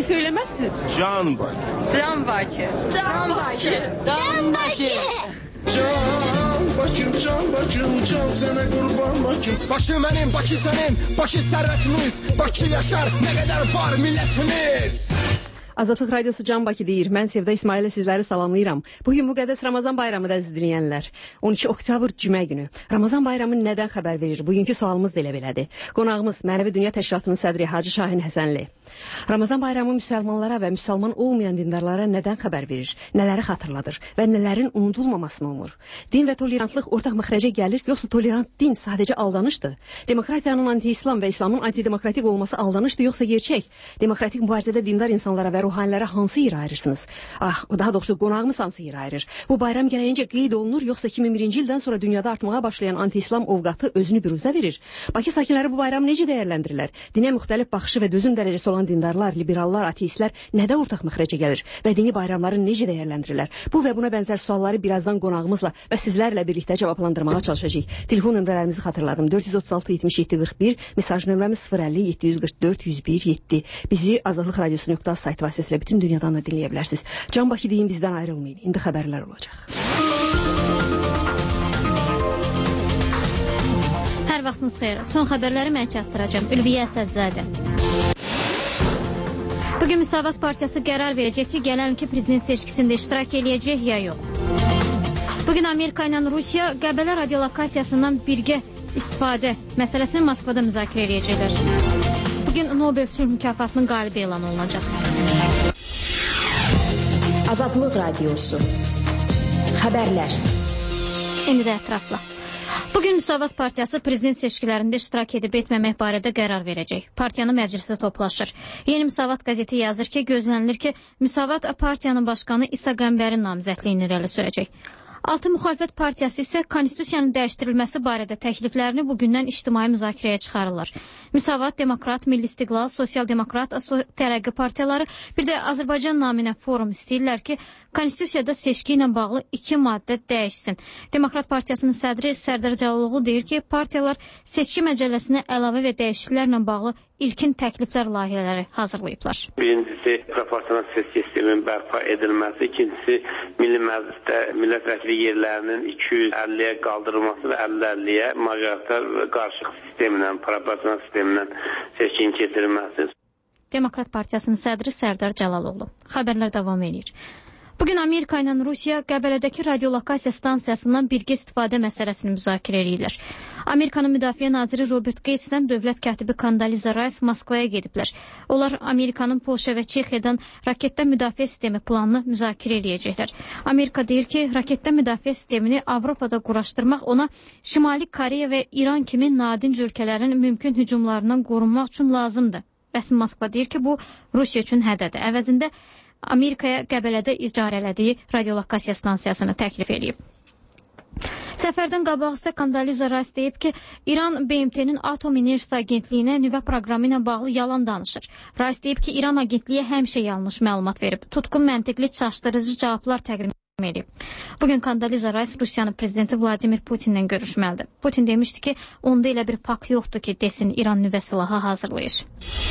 söylemezsiniz? Can Bakı. Can Bakı. Can Bakı. Can Bakı. Can Bakım, can Bakım, can sana kurban Bakım. Bakı benim, Bakı senin, Bakı servetimiz. Bakı yaşar, ne kadar var milletimiz. Azadlıq Radiosu Can Bakı deyir. Mən Sevda İsmail'lə sizləri salamlayıram. Bugün müqəddəs Ramazan bayramı da əziz dinləyənlər. 12 oktyabr cümə günü. Ramazan bayramı nədən xəbər verir? Bugünkü sualımız da elə belədir. Qonağımız Mənəvi Dünya Təşkilatının sədri Hacı Şahin Həsənli. Ramazan bayramı müsəlmanlara və müsəlman olmayan dindarlara nədən xəbər verir? Nələri xatırladır və nələrin unudulmamasını umur? Din və tolerantlıq ortaq məxrəcə gəlir, yoxsa tolerant din sadəcə aldanışdır? Demokratiyanın anti-İslam və İslamın antidemokratik olması aldanışdır, yoxsa gerçək? Demokratik mübarizədə dindar insanlara və ruhanilərə hansı yer ayırırsınız? Daha doğrusu qonağımız hansı yer ayırır? Bu bayram gələyincə qeyd olunur, yoxsa 2001-ci ildən sonra dünyada artmağa başlayan anti-İslam ovqatı özünü büruzə verir? Bakı sakinləri bu bayramı necə dəyərləndirirlər? Dinə müxtəlif baxışı və dözüm dərəcəsi olan dindarlar, liberallar, ateistlər nədə ortaq məxrəcə gəlir və dini bayramları necə dəyərləndirirlər? Bu və buna bənzər sualları birazdan qonağımızla və sizlərlə birlikdə cavablandırmağa çalışacağıq. Telefon nömrələrimizi xatırladım. 436 77 41, mesaj nömrəmiz 050 744 101 7. Bizi Azadlıq Radiosu.az saytı vasitəsilə bütün dünyadan da dinləyə bilərsiniz. Can Bakı deyin, bizdən ayrılmayın. İndi xəbərlər olacaq. Hər vaxtınız xeyir. Son xəbərləri mən çatdıracağım. Ülviyə Əsədzadə. Bugün Müsavat Partiyası qərar verəcək ki, gələn ilki prezident seçkisində iştirak eləyəcək ya yox. Bugün Amerika ilə Rusiya Qəbələ radiolokasiyasından birgə istifadə məsələsini Moskvada müzakirə eləyəcəklər. Bugün Nobel Sülh mükafatının qalibi elan olunacaq. Azadlıq Radiosu. Xəbərlər. İndi də ətrafla. Bugün Müsavat Partiyası prezident seçkilərində iştirak edib etməmək barədə qərar verəcək. Partiyanın məclisi toplaşır. Yeni Müsavat qəzeti yazır ki, gözlənilir ki, Müsavat partiyanın başqanı İsa Qəmbərin namizədliyini irəli sürəcək. Altı müxalifət partiyası isə konstitusiyanın dəyişdirilməsi barədə təkliflərini bugündən ictimai müzakirəyə çıxarırlar. Müsavat, Demokrat, Milli İstiqlal, Sosial Demokrat, Tərəqqi partiyaları bir də Azərbaycan naminə forum istəyirlər ki, konstitusiyada seçki ilə bağlı 2 maddə dəyişsin. Demokrat Partiyasının sədri Sərdar Cəlaloğlu deyir ki, partiyalar seçki məcəlləsinə əlavə və dəyişikliklərlə bağlı ilkin təkliflər layihələri hazırlayıblar. Birincisi, proporsional seçki sisteminin bərpa edilməsi, ikincisi, Milli Məclisdə millət vəkili yerlərinin 250-yə qaldırılması və 50-50-yə majoritar qarşılıq sistemindən, proporsional sistemindən seçkin keçirilməsi. Demokrat Partiyasının sədri Sərdar Cəlaloğlu. Xəbərlər davam edir. Bugün Amerika ilə Rusiya Qəbələdəki radiolokasiya stansiyasından birgə istifadə məsələsini müzakirə edirlər. Amerikanın müdafiə naziri Robert Gates'dən dövlət katibi Condoleezza Rice Moskvaya gediblər. Onlar Amerikanın Polşa və Çexiyadan raketdən müdafiə sistemi planını müzakirə edəcəklər. Amerika deyir ki, raketdən müdafiə sistemini Avropada quraşdırmaq ona Şimali Koreya və İran kimi nadinc ölkələrin mümkün hücumlarından qorunmaq üçün lazımdır. Rəsmi Moskva deyir ki, bu Rusiya üçün hədədir. Əvəzində Amerikaya Qəbələdə icarələdiyi radiolokasiya stansiyasını təklif edib. Səfərdən qabaq isə Condoleezza Rice deyib ki, İran BMT-nin Atom Enerjisi Agentliyinə nüvə proqramı ilə bağlı yalan danışır. Rice deyib ki, İran agentliyə həmişə yanlış məlumat verib, tutqun məntiqli çaşdırıcı cavablar təqdim edib. Bugün Condoleezza Rice Rusiyanın prezidenti Vladimir Putinlə görüşməlidir. Putin demişdi ki, onda elə bir fakt yoxdur ki, desin İran nüvə silahı hazırlayır.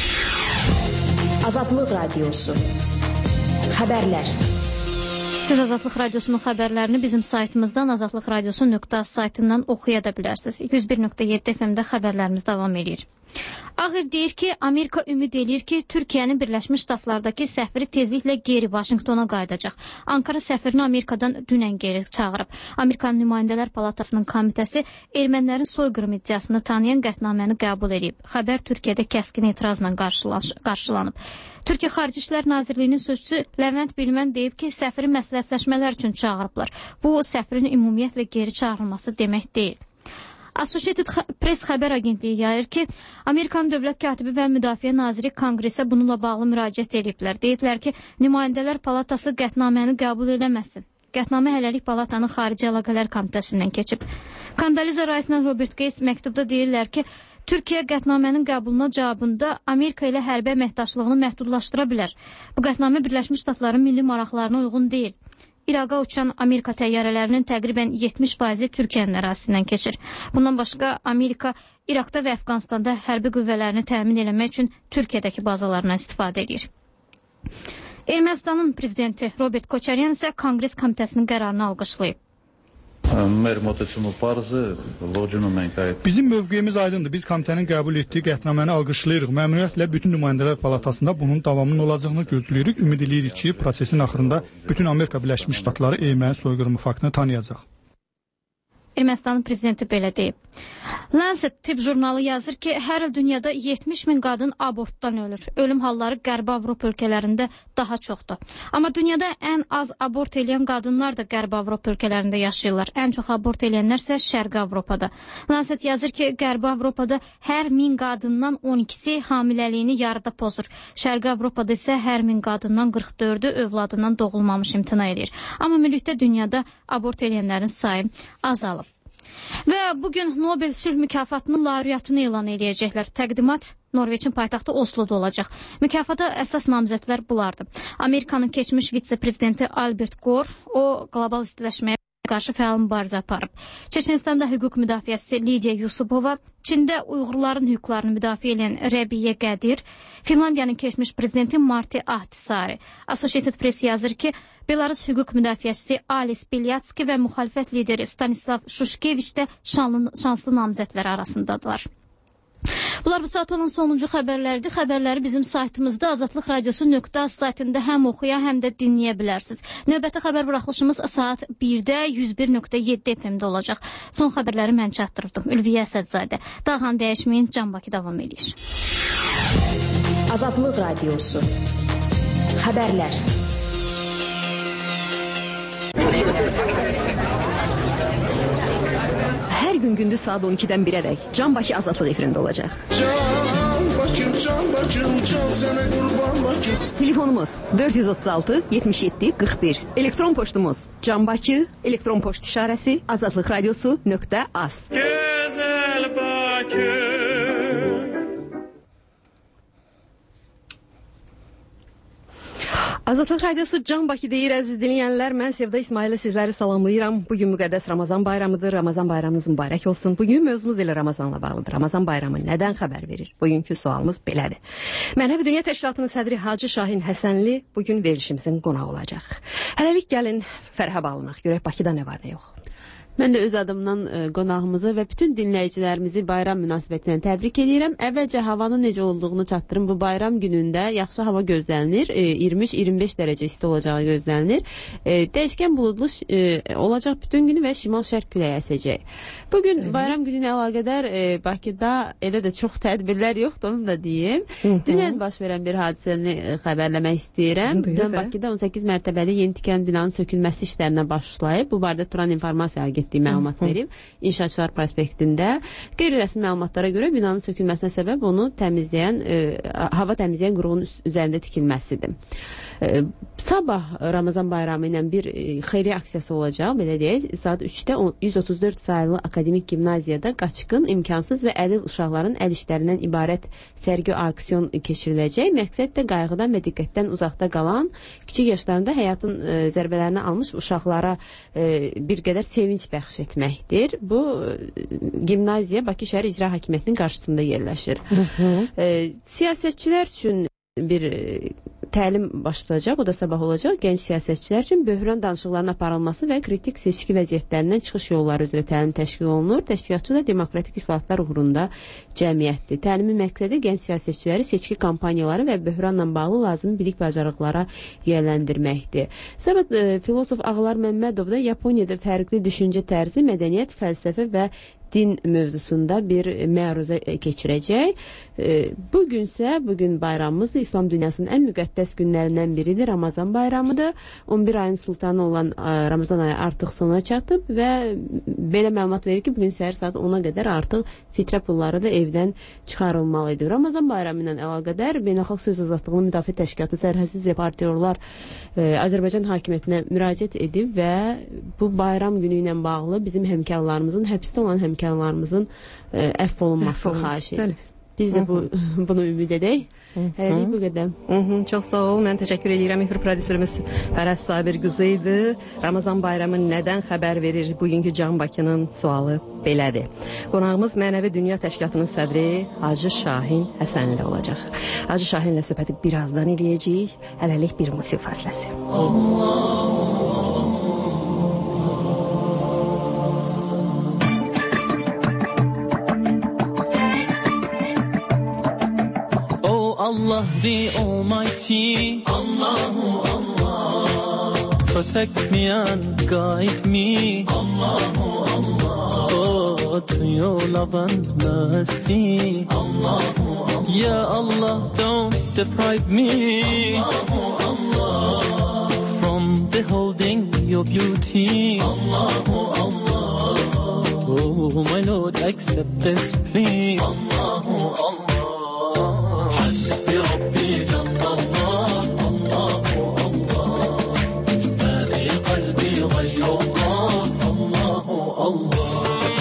Azadlıq Radiosu. Xəbərlər. Siz Azadlıq Radiosunun xəbərlərini bizim saytımızdan azadlıqradiosu.az saytından oxuya da bilərsiniz. 101.7 FM-də xəbərlərimiz davam edir. Ağ Ev deyir ki, Amerika ümid edir ki, Türkiyənin Birləşmiş Ştatlardakı səfiri tezliklə geri Vaşinqtona qayıdacaq. Ankara səfirini Amerikadan dünən geri çağırıb. Amerikanın Nümayəndələr Palatasının komitəsi ermənilərin soyqırım iddiasını tanıyan qətnaməni qəbul edib. Xəbər Türkiyədə kəskin etirazla qarşılanıb. Türkiyə Xarici İşlər Nazirliyinin sözçüsü Levent Bilmən deyib ki, səfiri məsləhətləşmələr üçün çağırıblar. Bu, səfirin ümumiyyətlə geri çağırılması demək deyil. Associated Press xəbər agentliyi yayır ki, Amerikanın dövlət katibi və müdafiə naziri Konqresə bununla bağlı müraciət ediblər. Deyiblər ki, Nümayəndələr Palatası qətnaməni qəbul eləməsin. Qətnamə hələlik Palatanın Xarici Əlaqələr Komitəsindən keçib. Condoleezza Rice ilə Robert Gates məktubda deyirlər ki, Türkiyə qətnamənin qəbuluna cavabında Amerika ilə hərbi əməkdaşlığını məhdudlaşdıra bilər. Bu qətnamə Birləşmiş Ştatların milli maraqlarına uyğun deyil. İraqa uçan Amerika təyyarələrinin təqribən 70% Türkiyənin ərazisindən keçir. Bundan başqa Amerika İraqda və Əfqanistanda hərbi qüvvələrini təmin eləmək üçün Türkiyədəki bazalarından istifadə edir. Ermənistanın prezidenti Robert Koçaryan isə Konqres Komitəsinin qərarını alqışlayıb. Bizim mövqeyimiz aydındır. Biz komitənin qəbul etdiyi qətnaməni alqışlayırıq. Məmnuniyyətlə bütün nümayəndələr palatasında bunun davamının olacağını gözləyirik. Ümid edirik ki, prosesin axırında bütün Amerika Birləşmiş Ştatları erməni soyqırımı faktını tanıyacaq. Ermənistanın prezidenti belə deyib. Lancet tibb jurnalı yazır ki, hər il dünyada 70 min qadın abortdan ölür. Ölüm halları Qərbi Avropa ölkələrində daha çoxdur. Amma dünyada ən az abort edən qadınlar da Qərbi Avropa ölkələrində yaşayırlar. Ən çox abort edənlər isə Şərqi Avropada. Lancet yazır ki, Qərbi Avropada hər 1000 qadından 12-si hamiləliyini yarıda pozur. Şərqi Avropada isə hər 1000 qadından 44-ü övladından doğulmamış imtina edir. Amma mülikdə dünyada abort edənlərin sayı azalıb. Və bugün Nobel sülh mükafatının laureatını elan edəcəklər. Təqdimat Norveçin paytaxtı Oslo'da olacaq. Mükafata əsas namizədlər bunlardır. Amerikanın keçmiş vitse-prezidenti Albert Gore, o qlobal istiləşməyə qarşı fəal mübarizə aparıb. Çeçenistanda hüquq müdafiəçisi Lidiya Yusupova, Çində Uyğurların hüquqlarını müdafiə edən Rəbiyə Qədir, Finlandiyanın keçmiş prezidenti Marti Ahtisaari. Associated Press yazır ki, Belarus hüquq müdafiəçisi Alis Bilyatski və müxalifət lideri Stanislav Şuşkeviç də şanslı namizədlər arasındadılar. Bunlar bu saat olan sonuncu xəbərlərdir. Xəbərləri bizim saytımızda azatlıqradiosu.az saytında həm oxuya, həm də dinləyə bilərsiniz. Növbəti xəbər buraxılışımız saat 1-də 101.7 FM-də olacaq. Son xəbərləri mən çatdırdım. Ülviyə Əsədzadə. Dağhan dəyişməyin, Can Bakı davam edir. Azadlıq Radiosu. Xəbərlər. Hər gün gündüz saat 12-dən 1-ədək Can Bakı Azadlıq efirində olacaq. Can Bakım, can sənə qurban Bakım. Telefonumuz 436 77 41. Elektron poçtumuz Can Bakı, elektron poçt işarəsi azadlıqradiosu.az. Gözəl Bakım. Azadlıq Radiosu Can Bakı deyir, əziz dinləyənlər. Mən Sevda İsmail'lə sizləri salamlayıram. Bugün müqəddəs Ramazan bayramıdır. Ramazan bayramınız mübarək olsun. Bugün mövzumuz elə Ramazanla bağlıdır. Ramazan bayramı nədən xəbər verir? Bugünkü sualımız belədir. Mənəvi Dünya Təşkilatının sədri Hacı Şahin Həsənli bugün verilişimizin qonağı olacaq. Hələlik gəlin Fərhəb alınaq. Görək Bakıda nə var, nə yox. Mən də öz adımdan qonağımızı və bütün dinləyicilərimizi bayram münasibətilə təbrik edirəm. Əvvəlcə havanın necə olduğunu çatdırım. Bu bayram günündə yaxşı hava gözlənilir. 23-25 dərəcə isti olacağı gözlənilir. Dəyişkən buludlu olacaq bütün günü və şimal-şərq küləyi əsəcək. Bugün bayram günü ilə əlaqədar Bakıda elə də çox tədbirlər yoxdur, onu da deyim. Dünən baş verən bir hadisəni xəbərləmək istəyirəm. Dünən Bakıda 18 mərtəbəli yeni tikilən binanın sökülməsi işlərinə başlayıb. Bu barədə Turan informasiya məlumat verib. İnşaatçılar prospektində qeyri-rəsmi məlumatlara görə binanın sökülməsinə səbəb onu təmizləyən, hava təmizləyən qurğunun üzərində tikilməsidir. Sabah Ramazan bayramı ilə bir xeyri aksiyası olacaq, belə deyək. Saat 3-də 134 sayılı akademik gimnaziyada qaçqın, imkansız və əlil uşaqların əl işlərindən ibarət sərgi aksiyon keçiriləcək. Məqsəd də qayğıdan və diqqətdən uzaqda qalan, kiçik yaşlarında həyatın zərbələrini almış uşaqlara bir qədər sevinç bəxş etməkdir. Bu gimnaziya Bakı şəhər İcra Hakimiyyətinin qarşısında yerləşir. Siyasətçilər üçün bir təlim baş tutacaq, o da sabah olacaq. Gənc siyasətçilər üçün böhran danışıqlarının aparılması və kritik seçki vəziyyətlərindən çıxış yolları üzrə təlim təşkil olunur. Təşkilatçı da demokratik islahatlar uğrunda cəmiyyətdir. Təlimin məqsədi gənc siyasətçiləri seçki kampaniyaları və böhranla bağlı lazım bilik bacarıqlara yiyələndirməkdir. Sabah filosof Ağlar Məmmədov da Yaponiyada fərqli düşüncə tərzi, mədəniyyət, fəlsəfə və din mövzusunda bir məruzə keçirəcək. Bugün bayramımızdır. İslam dünyasının ən müqəddəs günlərindən biridir. Ramazan bayramıdır. 11 ayın sultanı olan Ramazan ayı artıq sona çatıb və belə məlumat verir ki, bugün səhər saat 10-a qədər artıq fitrə pulları da evdən çıxarılmalıdır. Ramazan bayramı ilə əlaqədar Beynəlxalq Söz Azadlığının Müdafiə Təşkilatı sərhədsiz reportyorlar Azərbaycan hakimiyyətinə müraciət edib və bu bayram günü ilə bağlı bizim həmkarlarımızın, həbsdə olan həmkarlarımızın əfv olunmasını xahiş edir. Biz də bunu ümid edək. Hələlik bu qədər. Çox sağ ol. Mən təşəkkür edirəm. Efir prodüserimiz Fərəz Sabir qızı idi. Ramazan bayramı nədən xəbər verir? Bugünkü Can Bakının sualı belədir. Qonağımız Mənəvi Dünya Təşkilatının sədri Hacı Şahin Həsənli olacaq. Hacı Şahinlə söhbəti birazdan eləyəcəyik. Hələlik bir musiqi fasiləsi. Allah the Almighty, Allahu Allah, protect me and guide me, Allahu Allah, oh, to your love and mercy, Allahu Allah, Ya Allah, don't deprive me, Allahu Allah, from beholding your beauty, Allahu Allah, oh, my Lord, accept this plea, Allahu Allah. ربي جل الله الله الله ما في قلبي غير الله الله الله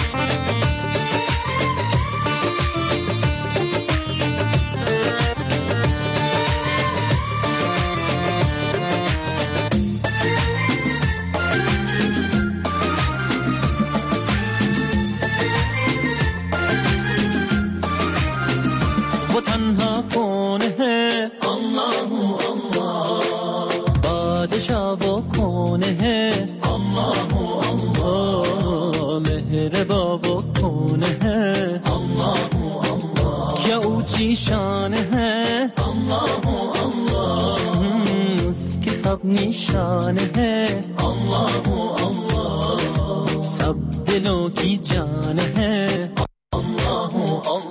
वो तन्हा कौन है अल्लाह अल्लाह बादशाह वो कौन है अल्लाह अल्लाह मेहरबा वो कौन है अल्लाह अल्लाह क्या ऊंची शान है अल्लाह अल्लाह उसकी सब निशान है अल्लाह अल्लाह सब दिलों की जान है अल्लाह अल्लाह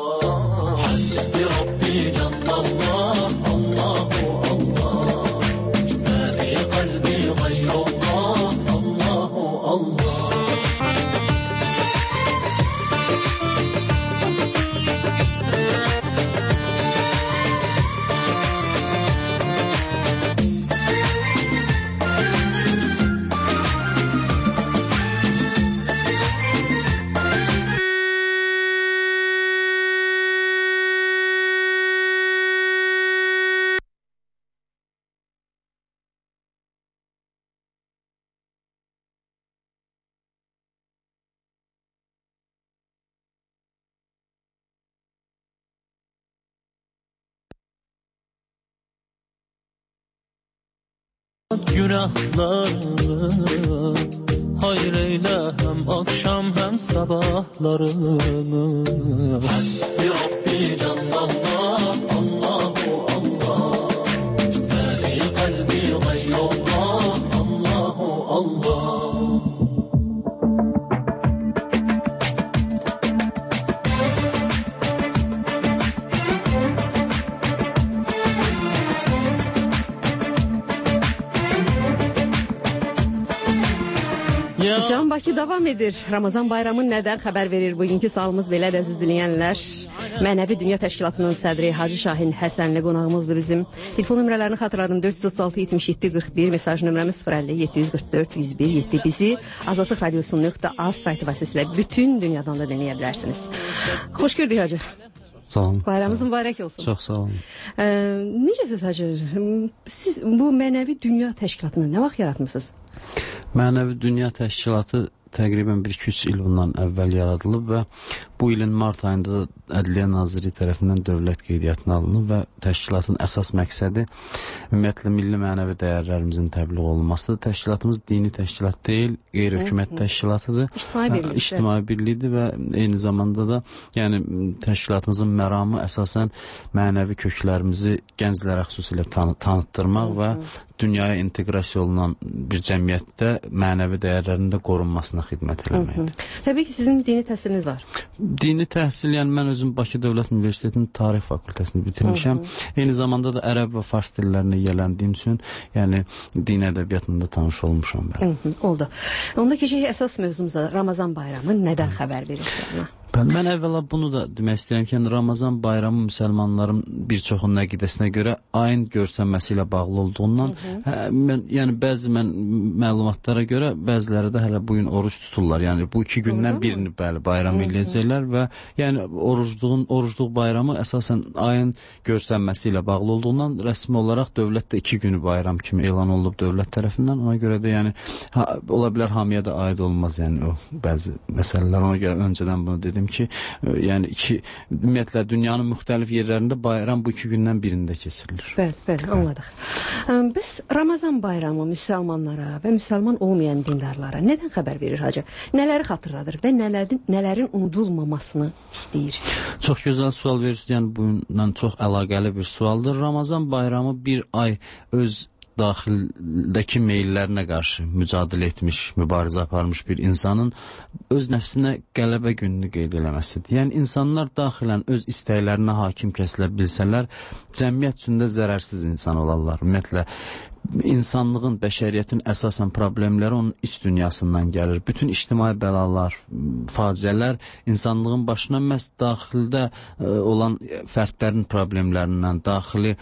Günahlarımı hayreyle hem akşam hem sabahlarımı Hasbi Rabbi Cellallah Allahu Allah Ma fi kalbi gayrullah Allahu Allah Can Bakı davam edir. Ramazan bayramı nədən xəbər verir? Bugünkü sualımız belədir, əziz dinləyənlər. Mənəvi Dünya Təşkilatının sədri Hacı Şahin Həsənli qonağımızdır bizim. Telefon nömrələrini xatırladım. 436-77-41, mesaj nömrəmiz 050-744-101-7. Bizi Azadlıq Radiosu.az saytı vasitəsilə bütün dünyadan da dinləyə bilərsiniz. Xoş gördük Hacı. Sağ olun. Bayramınız mübarək olsun. Çox sağ olun. Necəsiz Hacı? Siz bu Mənəvi Dünya Təşkilatını nə vaxt yaratmısınız? Mənəvi Dünya Təşkilatı təqribən 1-2 il bundan əvvəl yaradılıb və bu ilin mart ayında Ədliyyə Naziri tərəfindən dövlət qeydiyyatına alınıb və təşkilatın əsas məqsədi ümumiyyətlə milli mənəvi dəyərlərimizin təbliğ olunmasıdır. Təşkilatımız dini təşkilat deyil, qeyri-hökumət təşkilatıdır. İctimai birlikdir və eyni zamanda da yəni təşkilatımızın məramı əsasən mənəvi köklərimizi gənclərə xüsusilə tanıtdırmaq və dünyaya inteqrasiya olunan bir cəmiyyətdə mənəvi dəyərlərin də qorunmasına xidmət eləməkdir. Təbii ki, sizin dini təhsiliniz var. Dini təhsil, yəni mən özüm Bakı Dövlət Universitetinin Tarix Fakültəsini bitirmişəm. Eyni zamanda da ərəb və fars dillərinə yiyələndiyim üçün, yəni din ədəbiyyatında da tanış olmuşam. Oldu. Onda keçək əsas mövzumuza, Ramazan bayramı nədən xəbər verir? Mən əvvəla bunu da demək istəyirəm ki, Ramazan bayramı müsəlmanların bir çoxunun əqidəsinə görə ayın görsənməsi ilə bağlı olduğundan, bəzi məlumatlara görə bəziləri də hələ bu gün oruç tuturlar. Yəni bu 2 gündən birini bayram eləyəcəklər və yəni orucluq bayramı əsasən ayın görsənməsi ilə bağlı olduğundan rəsmi olaraq dövlətdə 2 günü bayram kimi elan olunub dövlət tərəfindən. Ona görə də yəni ola bilər hamıya da aid olmaz yəni o bəzi məsələlər. Ona görə öncədən bunu dedim ki, yəni ümumiyyətlə dünyanın müxtəlif yerlərində bayram bu 2 gündən birində keçirilir. Bəli, anladıq. Biz Ramazan bayramı müsəlmanlara və müsəlman olmayan dindarlara nədən xəbər verir hacı? Nələri xatırladır və nələrin unudulmamasını istəyir? Çox gözəl sual verirsiniz. Yəni bununla çox əlaqəli bir sualdır. Ramazan bayramı bir ay öz daxildəki meyllərinə qarşı mücadilə etmiş, mübarizə aparmış bir insanın öz nəfsinə qələbə gününü qeyd eləməsidir. Yəni, insanlar daxilən öz istəklərinə hakim kəsilə bilsələr, cəmiyyət üçündə zərərsiz insan olarlar. Ümumiyyətlə, insanlığın, bəşəriyyətin əsasən problemləri onun iç dünyasından gəlir. Bütün ictimai bəlalar, faciələr insanlığın başına məhz daxildə olan fərdlərin problemlərindən, daxili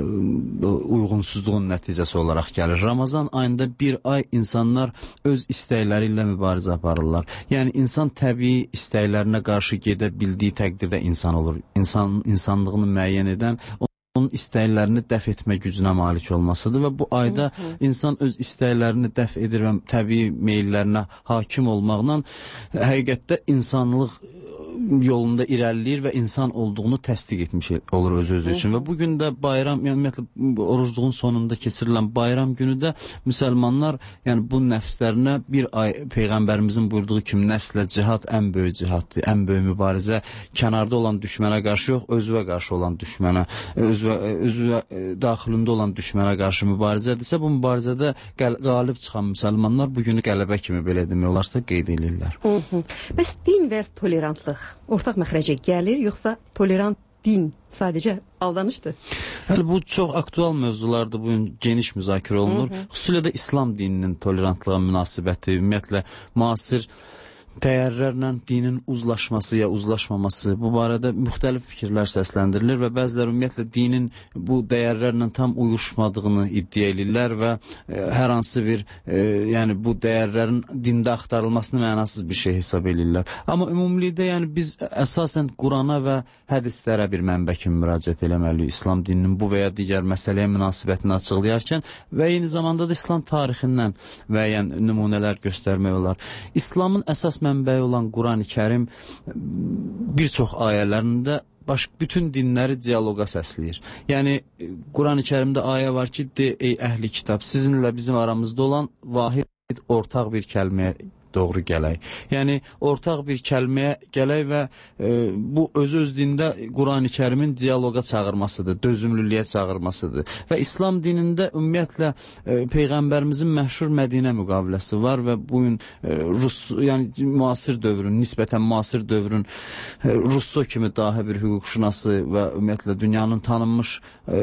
uyğunsuzluğun nəticəsi olaraq gəlir. Ramazan ayında bir ay insanlar öz istəkləri ilə mübarizə aparırlar. Yəni, insan təbii istəklərinə qarşı gedə bildiyi təqdirdə insan olur. İnsanlığını müəyyən edən onun istəklərini dəf etmə gücünə malik olmasıdır və bu ayda insan öz istəklərini dəf edir və təbii meyllərinə hakim olmaqla həqiqətdə insanlıq yolunda irəliləyir və insan olduğunu təsdiq etmiş olur öz-özü üçün. Və bugün də bayram, yəni ümumiyyətlə orucluğun sonunda keçirilən bayram günü də müsəlmanlar yəni bu nəfslərinə bir ay Peyğəmbərimizin buyurduğu kimi nəfslə cihad ən böyük cihaddır, ən böyük mübarizə kənarda olan düşmənə qarşı yox, özünə qarşı olan düşmənə, özünə daxilində olan düşmənə qarşı mübarizədirsə, bu mübarizədə qalib çıxan müsəlmanlar bugünü qələbə kimi belə demək olarsa qeyd edirlər. Bəs din və tolerantlıq ortaq məxrəcə gəlir, yoxsa tolerant din sadəcə aldanışdır? Hələ bu çox aktual mövzulardır, bu gün geniş müzakirə olunur. Xüsusilə də İslam dininin tolerantlığa münasibəti, ümumiyyətlə müasir dəyərlərlə dinin uzlaşması ya uzlaşmaması, bu barədə müxtəlif fikirlər səsləndirilir və bəzilər ümumiyyətlə dinin bu dəyərlərlə tam uyuşmadığını iddia edirlər və hər hansı bir yəni bu dəyərlərin dində axtarılmasını mənasız bir şey hesab edirlər. Amma ümumilikdə yəni biz əsasən Qurana və hədislərə bir mənbə kimi müraciət eləməliyik. İslam dininin bu və ya digər məsələyə münasibətini açıqlayarkən və eyni zamanda da İslam tarixindən müəyyən nümunələr göstərmək olar. İslamın əsas mənbəyi olan Quran-ı Kərim bir çox ayələrində bütün dinləri dialoqa səsləyir. Yəni, Quran-ı Kərimdə ayə var ki, ey əhli kitab, sizinlə bizim aramızda olan vahid ortaq bir kəlməyə doğru gələk. Yəni, ortaq bir kəlməyə gələk və bu öz dində Quran-ı Kərimin dialoqa çağırmasıdır, dözümlülüyə çağırmasıdır. Və İslam dinində ümumiyyətlə Peyğəmbərimizin məşhur Mədinə müqaviləsi var və bu gün yəni müasir dövrün, nisbətən müasir dövrün Russo kimi dahi bir hüquqşünası və ümumiyyətlə dünyanın tanınmış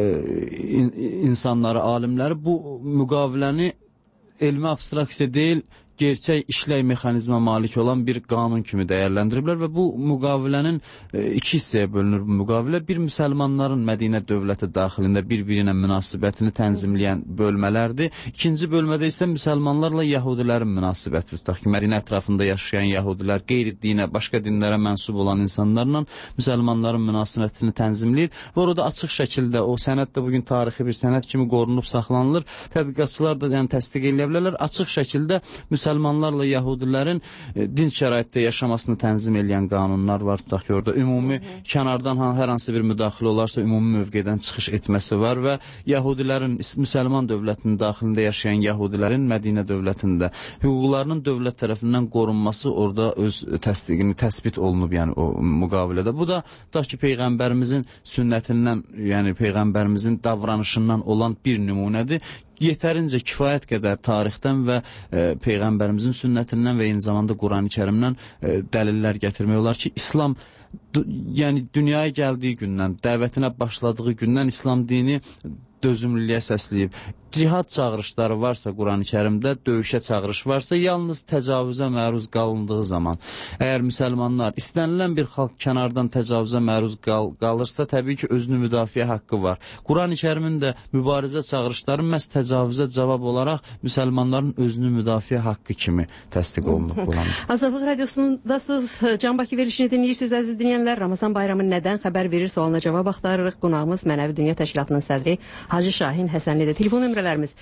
insanları, alimləri bu müqaviləni elmi abstraksiya deyil, gerçək işlək mexanizmə malik olan bir qanun kimi dəyərləndiriblər və bu müqavilənin iki hissəyə bölünür bu müqavilə. Bir, müsəlmanların Mədinə dövləti daxilində bir-birinə münasibətini tənzimləyən bölmələrdir. İkinci bölmədə isə müsəlmanlarla yəhudilərin münasibəti. Tutaq ki, Mədinə ətrafında yaşayan yəhudilər, qeyri-dinə, başqa dinlərə mənsub olan insanlarla müsəlmanların münasibətini tənzimləyir və orada açıq şəkildə o sənəd də bugün tarixi bir sənəd kimi qorunub saxlanılır. Tədqiqatçılar da yəni təsdiq edə bilərlər. Açıq şəkildə müsəlmanlarla yəhudilərin din şəraitdə yaşamasını tənzim edən qanunlar var. Tutaq ki, orada ümumi kənardan hər hansı bir müdaxilə olarsa ümumi mövqedən çıxış etməsi var və yəhudilərin, müsəlman dövlətinin daxilində yaşayan yəhudilərin Mədinə dövlətində hüquqlarının dövlət tərəfindən qorunması orada öz təsdiqini təsbit olunub, yəni o müqavilədə. Bu da tutaq ki, Peyğəmbərimizin sünnətindən, yəni Peyğəmbərimizin davranışından olan bir nümunədir. Yetərincə kifayət qədər tarixdən və Peyğəmbərimizin sünnətindən və eyni zamanda Quran-ı Kərimdən dəlillər gətirmək olar ki, İslam yəni dünyaya gəldiyi gündən, dəvətinə başladığı gündən İslam dini dözümlülüyə səsləyib. cihad çağırışları varsa Quran-ı Kərimdə, döyüşə çağırış varsa, yalnız təcavüzə məruz qalındığı zaman, əgər müsəlmanlar, istənilən bir xalq kənardan təcavüzə məruz qalırsa, təbii ki, özünü müdafiə haqqı var. Quran-ı Kərimin də mübarizə çağırışları məhz təcavüzə cavab olaraq müsəlmanların özünü müdafiə haqqı kimi təsdiq olunub Quran-ı. Azadlıq Radiosundasınız, Can Bakı verilişini dinləyirsiniz, əziz dinləyənlər. Ramazan bayramı nədən xəbər verir sualına cavab axtarırıq. Qonağımız Mənəvi Dünya Təşkilatının sədri Hacı Şahin Həsənlidir. Telefon nömrələrimiz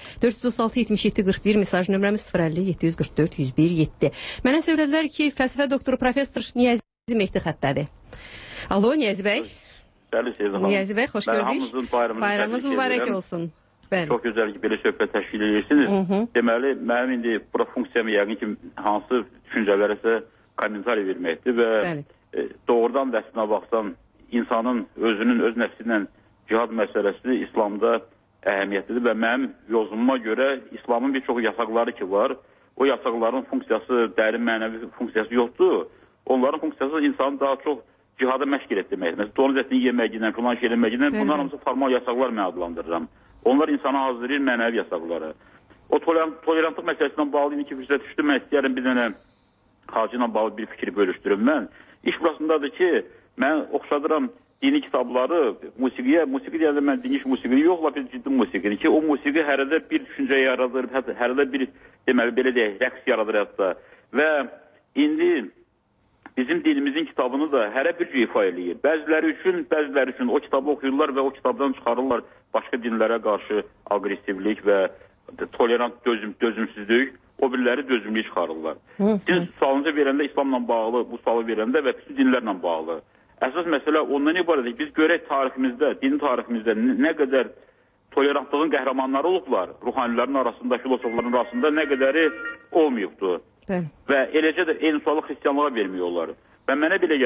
436-77-41, mesaj nömrəmiz 050-744-101-7. Mənə söylədilər ki, fəlsəfə doktoru professor Niyazi Mehdi xəttədir. Alo, Niyazi bəy. Bəli, Seyid xanım. Niyazi bəy, xoş gördük. Bayramınız mübarək olsun. Bəli. Çox gözəl ki, belə söhbət təşkil edirsiniz. Deməli, mənim indi bura funksiyamı yəqin ki, hansı düşüncələrəsə kommentari verməkdir və doğrudan da əslində baxsan, insanın özünün öz nəfsi ilə cihad məsələsi İslamda əhəmiyyətlidir və mənim yozumuma görə İslamın bir çox yasaqları ki var, o yasaqların funksiyası, dərin mənəvi funksiyası yoxdur. Onların funksiyası insanı daha çox cihada məşğul etdirməkdir. Məsələn, donuz ətini yeməklə, filan şey eləməklə, bunlar hamısı formal yasaqlar mən adlandırıram. Onlar insana hazırlayır mənəvi yasaqları. O tolerantlıq məsələsindən bağlı indi ki, fürsət düşdü, mən istəyərəm bir dənə Hacı ilə bağlı bir fikri bölüşdürüm mən. İş burasındadır ki, mən oxşadıram dini kitabları musiqiyə, musiqi deyəndə mən dini musiqini yox, laf ciddi musiqini ki, o musiqi hərədə bir düşüncə yaradır, hərədə bir, deməli, belə deyək, rəqs yaradır hətta. Və indi bizim dilimizin kitabını da hərə bir cür ifa eləyir. Bəziləri üçün o kitabı oxuyurlar və o kitabdan çıxarırlar başqa dinlərə qarşı aqressivlik və tolerant dözümsüzlük, o biriləri dözümlük çıxarırlar. Siz sualınıza verəndə İslamla bağlı, bu sualı verəndə və bütün dinlərlə bağlı. Əsas məsələ ondan ibarətdir. Biz görək tariximizdə, dini tariximizdə nə qədər tolerantlığın qəhrəmanları olublar, ruhanilərin arasında, filosofların arasında nə qədəri olmayıbdur. Və eləcə də eyni sualı xristiyanlığa vermiyorlar. Və mənə belə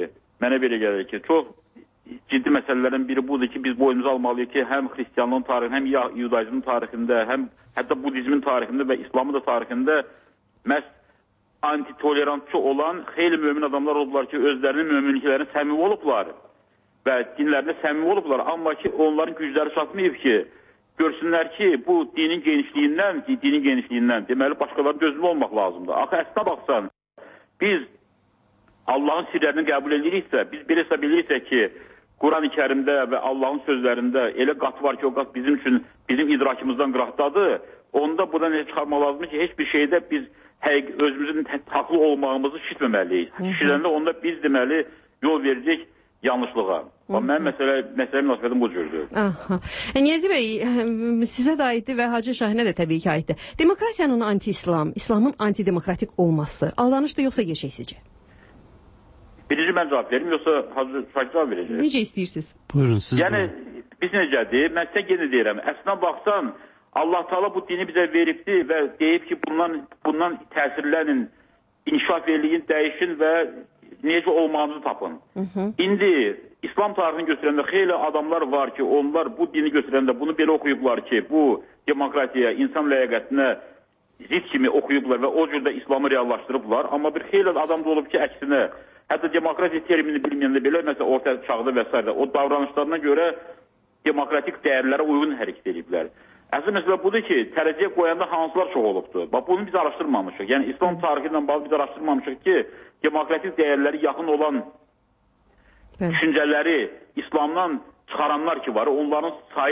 gəlir ki, çox ciddi məsələlərin biri budur ki, biz boynumuza almalıyıq ki, həm xristiyanlığın tarixində, həm yudaizmin tarixində, həm hətta budizmin tarixində və İslamın da tarixində məhz antitolerantçı olan xeyli mömin adamlar olublar ki, özlərinin möminliklərini səmimi olublar və dinlərində səmimi olublar. Amma ki, onların gücləri çatmayıb ki, görsünlər ki, bu dinin genişliyindən deməli, başqaları dözümlü olmaq lazımdır. Axı, əslində baxsan, biz Allahın sirlərini qəbul ediriksə, biz belə hesab ediriksə ki, Quran-ı Kərimdə və Allahın sözlərində elə qat var ki, o qat bizim üçün, bizim idrakımızdan qıraqdadır. Onda buradan çıxarmaq lazımdır ki, heç bir şeydə biz özümüzün haqlı olmağımızı şişməməliyik. Şişirəndə onda biz deməli yol verəcək yanlışlığa. Mənim məsələ münasibətim bu cürdür. Niyazi bəy, sizə də aiddir və Hacı Şahinə də təbii ki aiddir. Demokratiyanın anti-İslam, İslamın antidemokratik olması aldanışdır yoxsa gerçək sizcə? Birinci mən cavab verim, yoxsa Hacı Şahin cavab verəcək? Necə istəyirsiniz? Buyurun, siz yəni, biz necədir? Mən sizə yenə deyirəm, əslində baxsan, Allah Teala bu dini bizə veribdir və deyib ki, bundan təsirlənin, inkişaf eləyin, dəyişin və necə olmağınızı tapın. İndi İslam tarixini göstərəndə xeyli adamlar var ki, onlar bu dini göstərəndə bunu belə oxuyublar ki, bu demokratiya, insan ləyaqətinə zid kimi oxuyublar və o cürdə İslamı reallaşdırıblar. Amma bir xeyli adam da olub ki, əksinə, hətta demokratiya termini bilməyəndə belə, məsələn, orta çağda və s. o davranışlarına görə demokratik dəyərlərə uyğun hərəkət ediblər. Əsas məsələ budur ki, tərəziyə qoyanda hansılar çox olubdur. Bax, bunu biz araşdırmamışıq. Yəni, İslam tarihi ilə bağlı biz araşdırmamışıq ki, demokratik dəyərləri yaxın olan düşüncələri İslamdan çıxaranlar ki var, onların sayı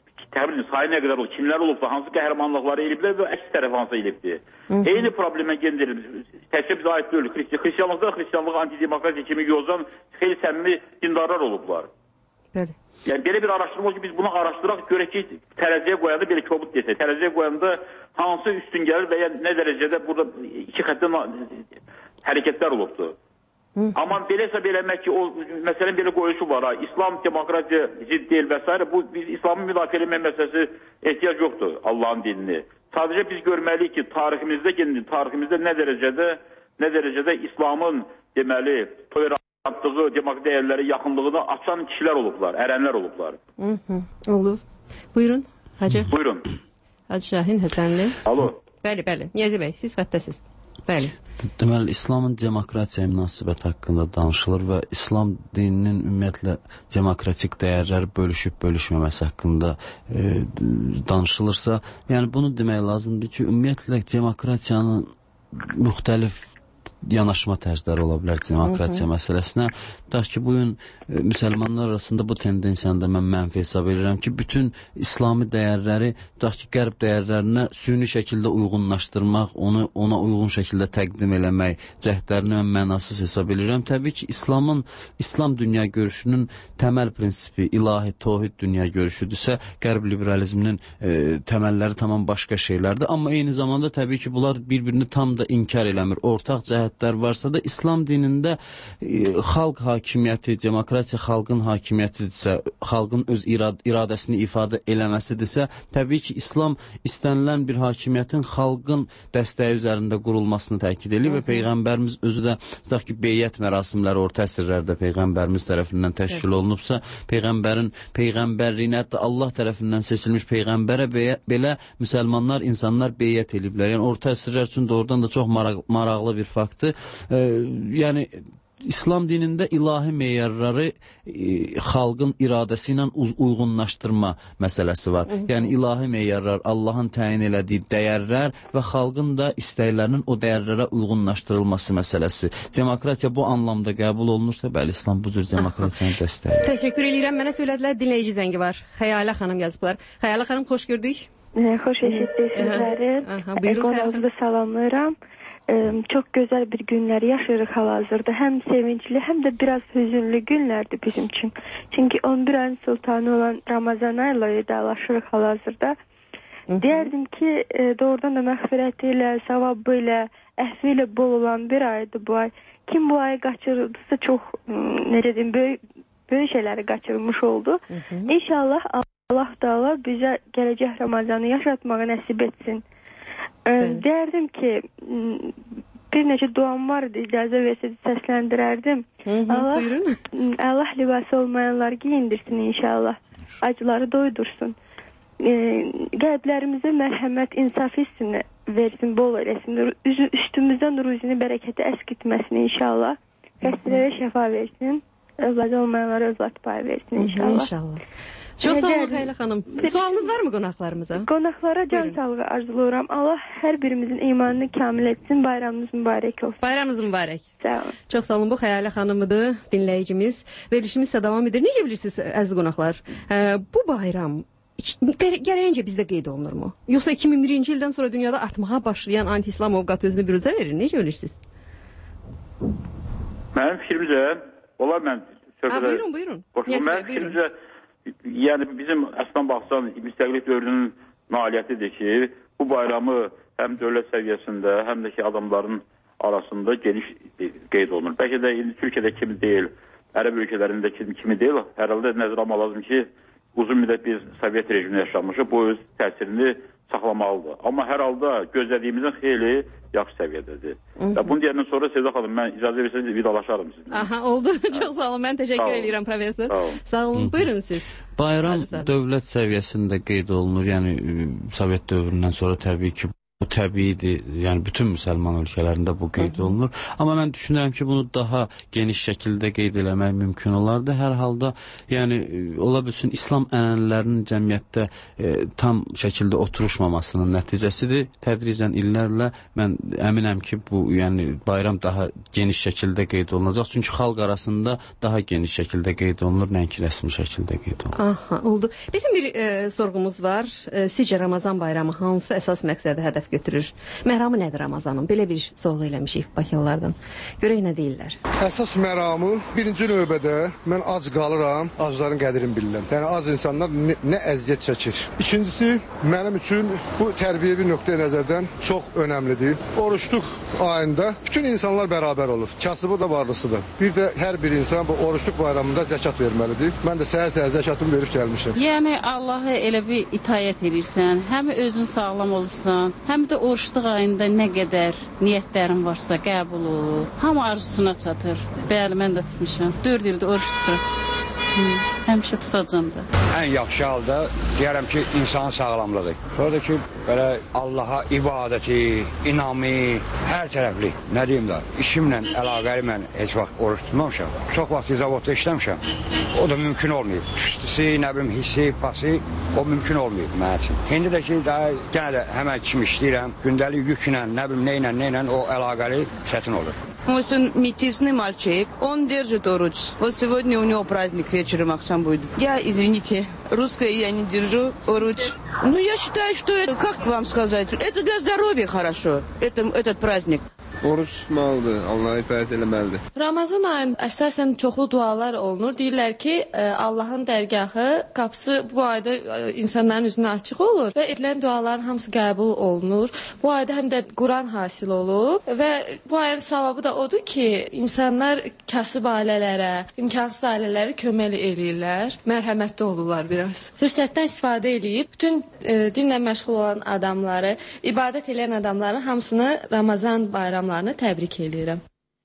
nə qədər olur, kimlər olubdur, hansı qəhrəmanlıqları eliblər və əks tərəf hansı elibdir. Eyni problemə gəlirik. Təkcə bizə aid deyil. Xristiyanlıqda xristiyanlığı antidemokratiya kimi yozan xeyli səmimi dindarlar olublar. Bəli. Yəni, belə bir araşdırma ki, biz bunu araşdıraq, görək ki, tərəziyə qoyanda belə kobud desək, tərəziyə qoyanda hansı üstün gəlir və ya nə dərəcədə burada iki xəttə hərəkətlər olubdur. Amma belə hesab eləmək ki, o məsələnin belə qoyuşu var, İslam demokratiya zidd deyil və s. Bu, biz İslamın müdafiə eləmək məsələsi ehtiyac yoxdur Allahın dinini. Sadəcə biz görməliyik ki, tariximizdə nə dərəcədə İslamın deməli, tolerantlığı, demokratik dəyərləri, yaxınlığını açan kişilər olublar, ərənlər olublar. Olub. Buyurun, Hacı. Buyurun. Hacı Şahin Həsənli. Alo. Bəli. Niyazi bəy, siz xəttəsiz. Bəli. Deməli, İslamın demokratiyaya münasibəti haqqında danışılır və İslam dininin ümumiyyətlə demokratik dəyərləri bölüşüb-bölüşməməsi haqqında danışılırsa, yəni bunu demək lazımdır ki, ümumiyyətlə demokratiyanın müxtəlif yanaşma tərzləri ola bilər demokratiya məsələsinə. Tutaq ki, bugün müsəlmanlar arasında bu tendensiyanı da mən mənfi hesab edirəm ki, bütün İslami dəyərləri, tutaq ki, qərb dəyərlərinə süni şəkildə uyğunlaşdırmaq, ona uyğun şəkildə təqdim eləmək cəhdlərini mən mənasız hesab edirəm. Təbii ki, İslam dünya görüşünün təməl prinsipi ilahi, tohid dünya görüşüdürsə, qərb liberalizminin təməlləri tamam başqa şeylərdir. Amma eyni zamanda təbii ki, bunlar bir-birini tam da inkar eləmir. Ortaq cəhətlər varsa da İslam dinində xalq hakimiyyəti, demokratiya xalqın hakimiyyətidirsə, xalqın öz iradəsini ifadə eləməsidirsə, təbii ki, İslam istənilən bir hakimiyyətin xalqın dəstəyi üzərində qurulmasını təkid edir və Peyğəmbərimiz özü də, tutaq ki, beyyət mərasimləri orta əsrlərdə Peyğəmbərimiz tərəfindən təşkil olunubsa, Peyğəmbərliyini hətta Allah tərəfindən seçilmiş Peyğəmbərə belə müsəlmanlar, insanlar beyyət ediblər. Yəni, orta əsrlər üçün doğrudan da çox maraqlı bir faktdır. Yəni, İslam dinində ilahi meyarları xalqın iradəsi ilə uyğunlaşdırma məsələsi var. Yəni, ilahi meyarlar, Allahın təyin elədiyi dəyərlər və xalqın da istəklərinin o dəyərlərə uyğunlaşdırılması məsələsi. Demokratiya bu anlamda qəbul olunursa, bəli, İslam bu cür demokratiyanı dəstəklər. Təşəkkür edirəm. Mənə söylədilər, dinləyici zəngi var. Xəyalə xanım yazıblar. Xəyalə xanım, xoş gördük. Xoş eşitdik sizləri. Qonağınızı salamlayıram. Çox gözəl bir günlər yaşayırıq hal-hazırda. Həm sevincli, həm də biraz hüzünlü günlərdir bizim üçün. Çünki 11 ayın sultanı olan Ramazan ayla idalaşırıq hal-hazırda. Deyərdim ki, doğrudan da məğfirəti ilə, savabı ilə, əhvi ilə bol olan bir aydır bu ay. Kim bu ayı qaçırırdısa çox, necə deyim, böyük şeyləri qaçırmış oldu. İnşallah Allah Teala bizə gələcək Ramazanı yaşatmağı nəsib etsin. Deyərdim ki, bir neçə duam vardı, icazə versədi səsləndirərdim. Allah libası olmayanlar giyindirsin inşallah. Acıları doydursun. Qəlblərimizə mərhəmət, insaf hissini versin, bol eləsin. Üstümüzdən ruzini, bərəkəti əskitməsin inşallah. Xəstələrə şəfa versin. Övladı olmayanlara övlad payı versin inşallah. İnşallah. Çox sağ olun Xəyla xanım. Sualınız var mı qonaqlarımıza? Qonaqlara can sağlığı arzuluram. Allah hər birimizin imanını kamil etsin. Bayramımız mübarək olsun. Bayramınız mübarək. Sağ olun. Çox sağ olun. Bu Xəyla xanımıdır, dinləyicimiz. Verilişimiz də davam edir. Necə bilirsiniz, əziz qonaqlar? Bu bayram gərəyincə bizdə qeyd olunurmu? Yoxsa 2001-ci ildən sonra dünyada artmağa başlayan anti-İslam ovqatı özünü büruzə verir? Necə bilirsiniz? Mənim fikrimcə, olar mən söhbətə... Buyurun. Mənim fikrimcə, yəni bizim əslən baxsan, müstəqillik dövrünün nailiyyətidir ki, bu bayramı həm dövlət səviyyəsində, həm də ki, adamların arasında geniş qeyd olunur. Bəlkə də Türkiyədə kimi deyil, Ərəb ölkələrində kimi deyil, hər halda nəzərə almaq lazım ki, uzun müddət biz Sovet rejimini yaşamışıq, bu öz təsirini saxlamalıdır. Amma hər halda gözlədiyimizin xeyli yaxşı səviyyədədir. Və bunu deyəndən sonra Sevda xanım, mən icazə versəniz vidalaşarım sizinlə. Aha, oldu. Çox sağ olun. Mən təşəkkür edirəm professor. Sağ olun. Buyurun siz. Bayram dövlət səviyyəsində qeyd olunur. Yəni Sovet dövründən sonra təbii ki, bu təbiidir, yəni bütün müsəlman ölkələrində bu qeyd olunur. Amma mən düşünürəm ki, bunu daha geniş şəkildə qeyd eləmək mümkün olardı. Hər halda, yəni, ola bilsin, İslam ənənələrinin cəmiyyətdə tam şəkildə oturuşmamasının nəticəsidir. Tədricən illərlə mən əminəm ki, bu, yəni, bayram daha geniş şəkildə qeyd olunacaq. Çünki xalq arasında daha geniş şəkildə qeyd olunur, nəinki rəsmi şəkildə qeyd olunur. Aha, oldu. Bizim bir sorğumuz var. Sizcə Ramazan bayramı hansı əsas məqsədi hədəf götürür? Məramı nədir Ramazanın? Belə bir sorğu eləmişik bakılılardan. Görək nə deyirlər. Əsas məramı birinci növbədə mən ac qalıram, acların qədrini bilirəm. Yəni az insanlar nə əziyyət çəkir. İkincisi, mənim üçün bu tərbiyəvi nöqteyi nəzərdən çox önəmlidir. Oruçluq ayında bütün insanlar bərabər olur. Kasıbı da, varlısı da. Bir də hər bir insan bu oruçluq bayramında zəkat verməlidir. Mən də səhər-səhər zəkatımı verib gəlmişəm. Yəni Allah'a elə bir itayət edirsən, həm özün sağlam olursan, həm də oruçluq ayında nə qədər niyyətlərin varsa qəbul olur. Hamı arzusuna çatır. Bəli, mən də tutmuşam. 4 ildir oruç tuturam. Həmişə tutacam da. Ən yaxşı halda deyərəm ki, insanın sağlamlığı. Sonra da ki, belə Allaha ibadəti, inamı, hər tərəfli, nə deyim da, işimlə əlaqəli mən heç vaxt oruç tutmamışam. Çox vaxt zavodda işləmişəm. O da mümkün olmayıb. Tüstüsü, nə bilim, hissi, pası, o mümkün olmayıb mənim üçün. İndi də ki, daha gənə də həmən kimi işləyirəm. Gündəlik yüklə, nə bilim, neynə o əlaqəli çətin olur. Мой сын метисный мальчик, он держит оруч. Вот сегодня у него праздник вечером, ахшам будет. Я, извините, русская, я не держу оруч. Ну, я считаю, что это, как вам сказать, это для здоровья хорошо, этот праздник. Oruç tutmalıdır, Allaha itaət eləməlidir. Ramazan ayında əsasən çoxlu dualar olunur. Deyirlər ki, Allahın dərgahı, qapısı bu ayda insanların üzünə açıq olur və edilən duaların hamısı qəbul olunur. Bu ayda həm də Quran hasil olur və bu ayın savabı da odur ki, insanlar kasıb ailələrə, imkansız ailələri kömək eləyirlər, mərhəmətli olurlar biraz. Fürsətdən istifadə edib bütün dinlə məşğul olan adamları, ibadət edən adamların hamısını Ramazan bayramı təbrik edirəm.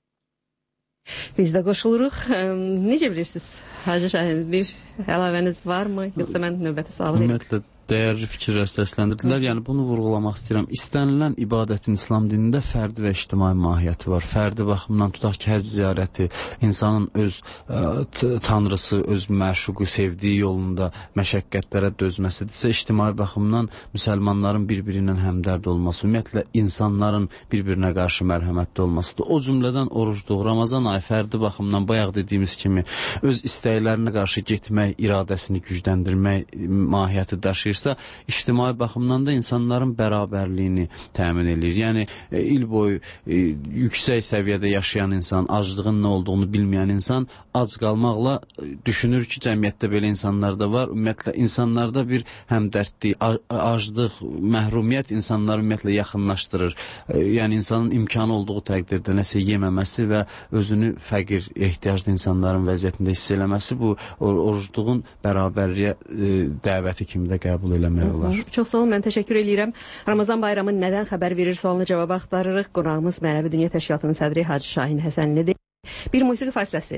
Biz də qoşuluruq. Necə bilirsiniz? Hacı Şahin, bir əlavəniz varmı? Yoxsa mən növbəti sualı verim? Ümumiyyətlə, dəyərli fikirlər səsləndirdilər. Yəni, bunu vurğulamaq istəyirəm. İstənilən ibadətin İslam dinində fərdi və ictimai mahiyyəti var. Fərdi baxımdan tutaq ki, həcc ziyarəti, insanın öz tanrısı, öz məşuqu, sevdiyi yolunda məşəqqətlərə dözməsidirsə, ictimai baxımdan müsəlmanların bir-biri ilə həmdərd olması, ümumiyyətlə, insanların bir-birinə qarşı mərhəmətli olmasıdır. O cümlədən orucluq, Ramazan ayı fərdi baxımdan, bayaq dediyimiz kimi, öz istəklərinə qarşı getmək, iradəsini gücləndirmək mahiyyəti daşıyır. İctimai baxımdan da insanların bərabərliyini təmin edir. Yəni, il boyu yüksək səviyyədə yaşayan insan, aclığın nə olduğunu bilməyən insan ac qalmaqla düşünür ki, cəmiyyətdə belə insanlar da var. Ümumiyyətlə, insanlarda bir həmdərdlik, aclıq, məhrumiyyət insanları ümumiyyətlə yaxınlaşdırır. Yəni, insanın imkanı olduğu təqdirdə nəsə yeməməsi və özünü fəqir, ehtiyaclı insanların vəziyyətində hiss eləməsi bu orucluğun bərabərliyə dəvəti kimi də qəbul eləmək olar. Çox sağ olun, mən təşəkkür edirəm. Ramazan bayramı nədən xəbər verir sualına cavab axtarırıq. Qonağımız Mənəvi Dünya Təşkilatının sədri Hacı Şahin Həsənlidir. Bir musiqi fasiləsi.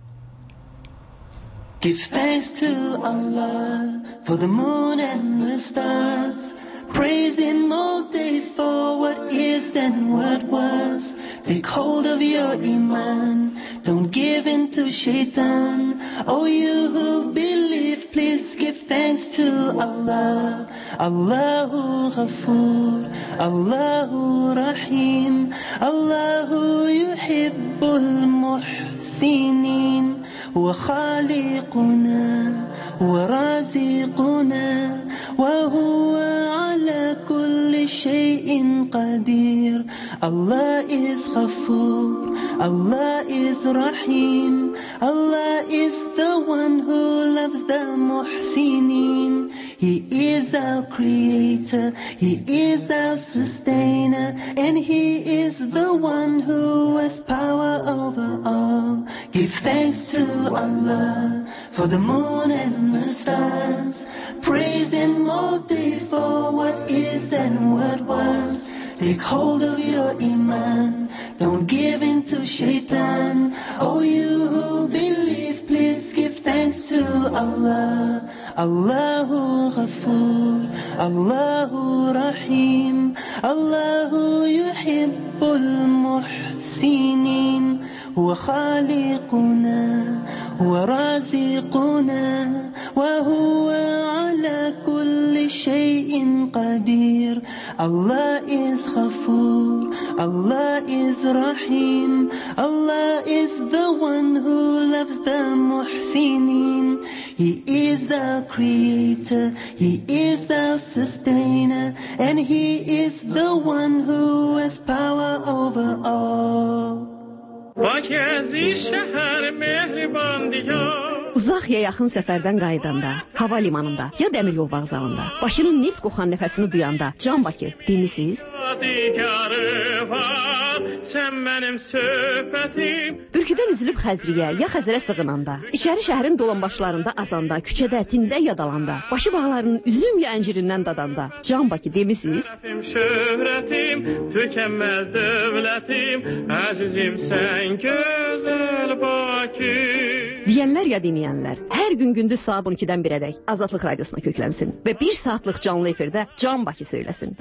Give thanks to Allah for the moon and the stars. Praise Him all day for what is and what was. Take hold of your iman, don't give in to shaitan. Oh, you who believe, please give thanks to Allah. Allahu Ghafoor, Allahu Rahim, Allahu yuhibbul muhsinin. هو خالقنا ورازقنا وهو على كل شيء قدير. Allah is Ghafoor, Allah is Rahim, Allah is the one who loves the muhsinin. He is our creator, He is our sustainer, and He is the one who has power over all. Give thanks to Allah for the moon and the stars. Praise Him all day for what is and what was. Take hold of your iman, don't give in to shaitan. Oh, you who believe, please give thanks to Allah. Allahu Ghafoor, Allahu Rahim, Allahu yuhibbul muhsinin. هو خالقنا هو رازقنا وهو على كل شيء قدير. Allah is Ghafoor, Allah is Rahim, Allah is the one who loves the muhsinin. He is our creator, He is our sustainer, and He is the one who has power over all. Uzaq ya yaxın səfərdən qayıdanda, hava limanında ya dəmir yol vağzalında, başının neft qoxan nəfəsini duyanda, Can Bakı demisiniz? Bürküdən üzülüb Xəzriyə ya Xəzərə sığınanda, içəri şəhərin dolambaşlarında azanda, küçədə, tində yadalanda, başı bağlarının üzüm ya əncirindən dadanda, Can Bakı demisiniz? Şöhrətim, tükənməz dövlətim, əzizim sən gözəl Bakı. Deyənlər ya deməyənlər, hər gün gündüz saat 12-dən 1-ədək Azadlıq Radiosuna köklənsin və 1 saatlıq canlı efirdə Can Bakı söyləsin.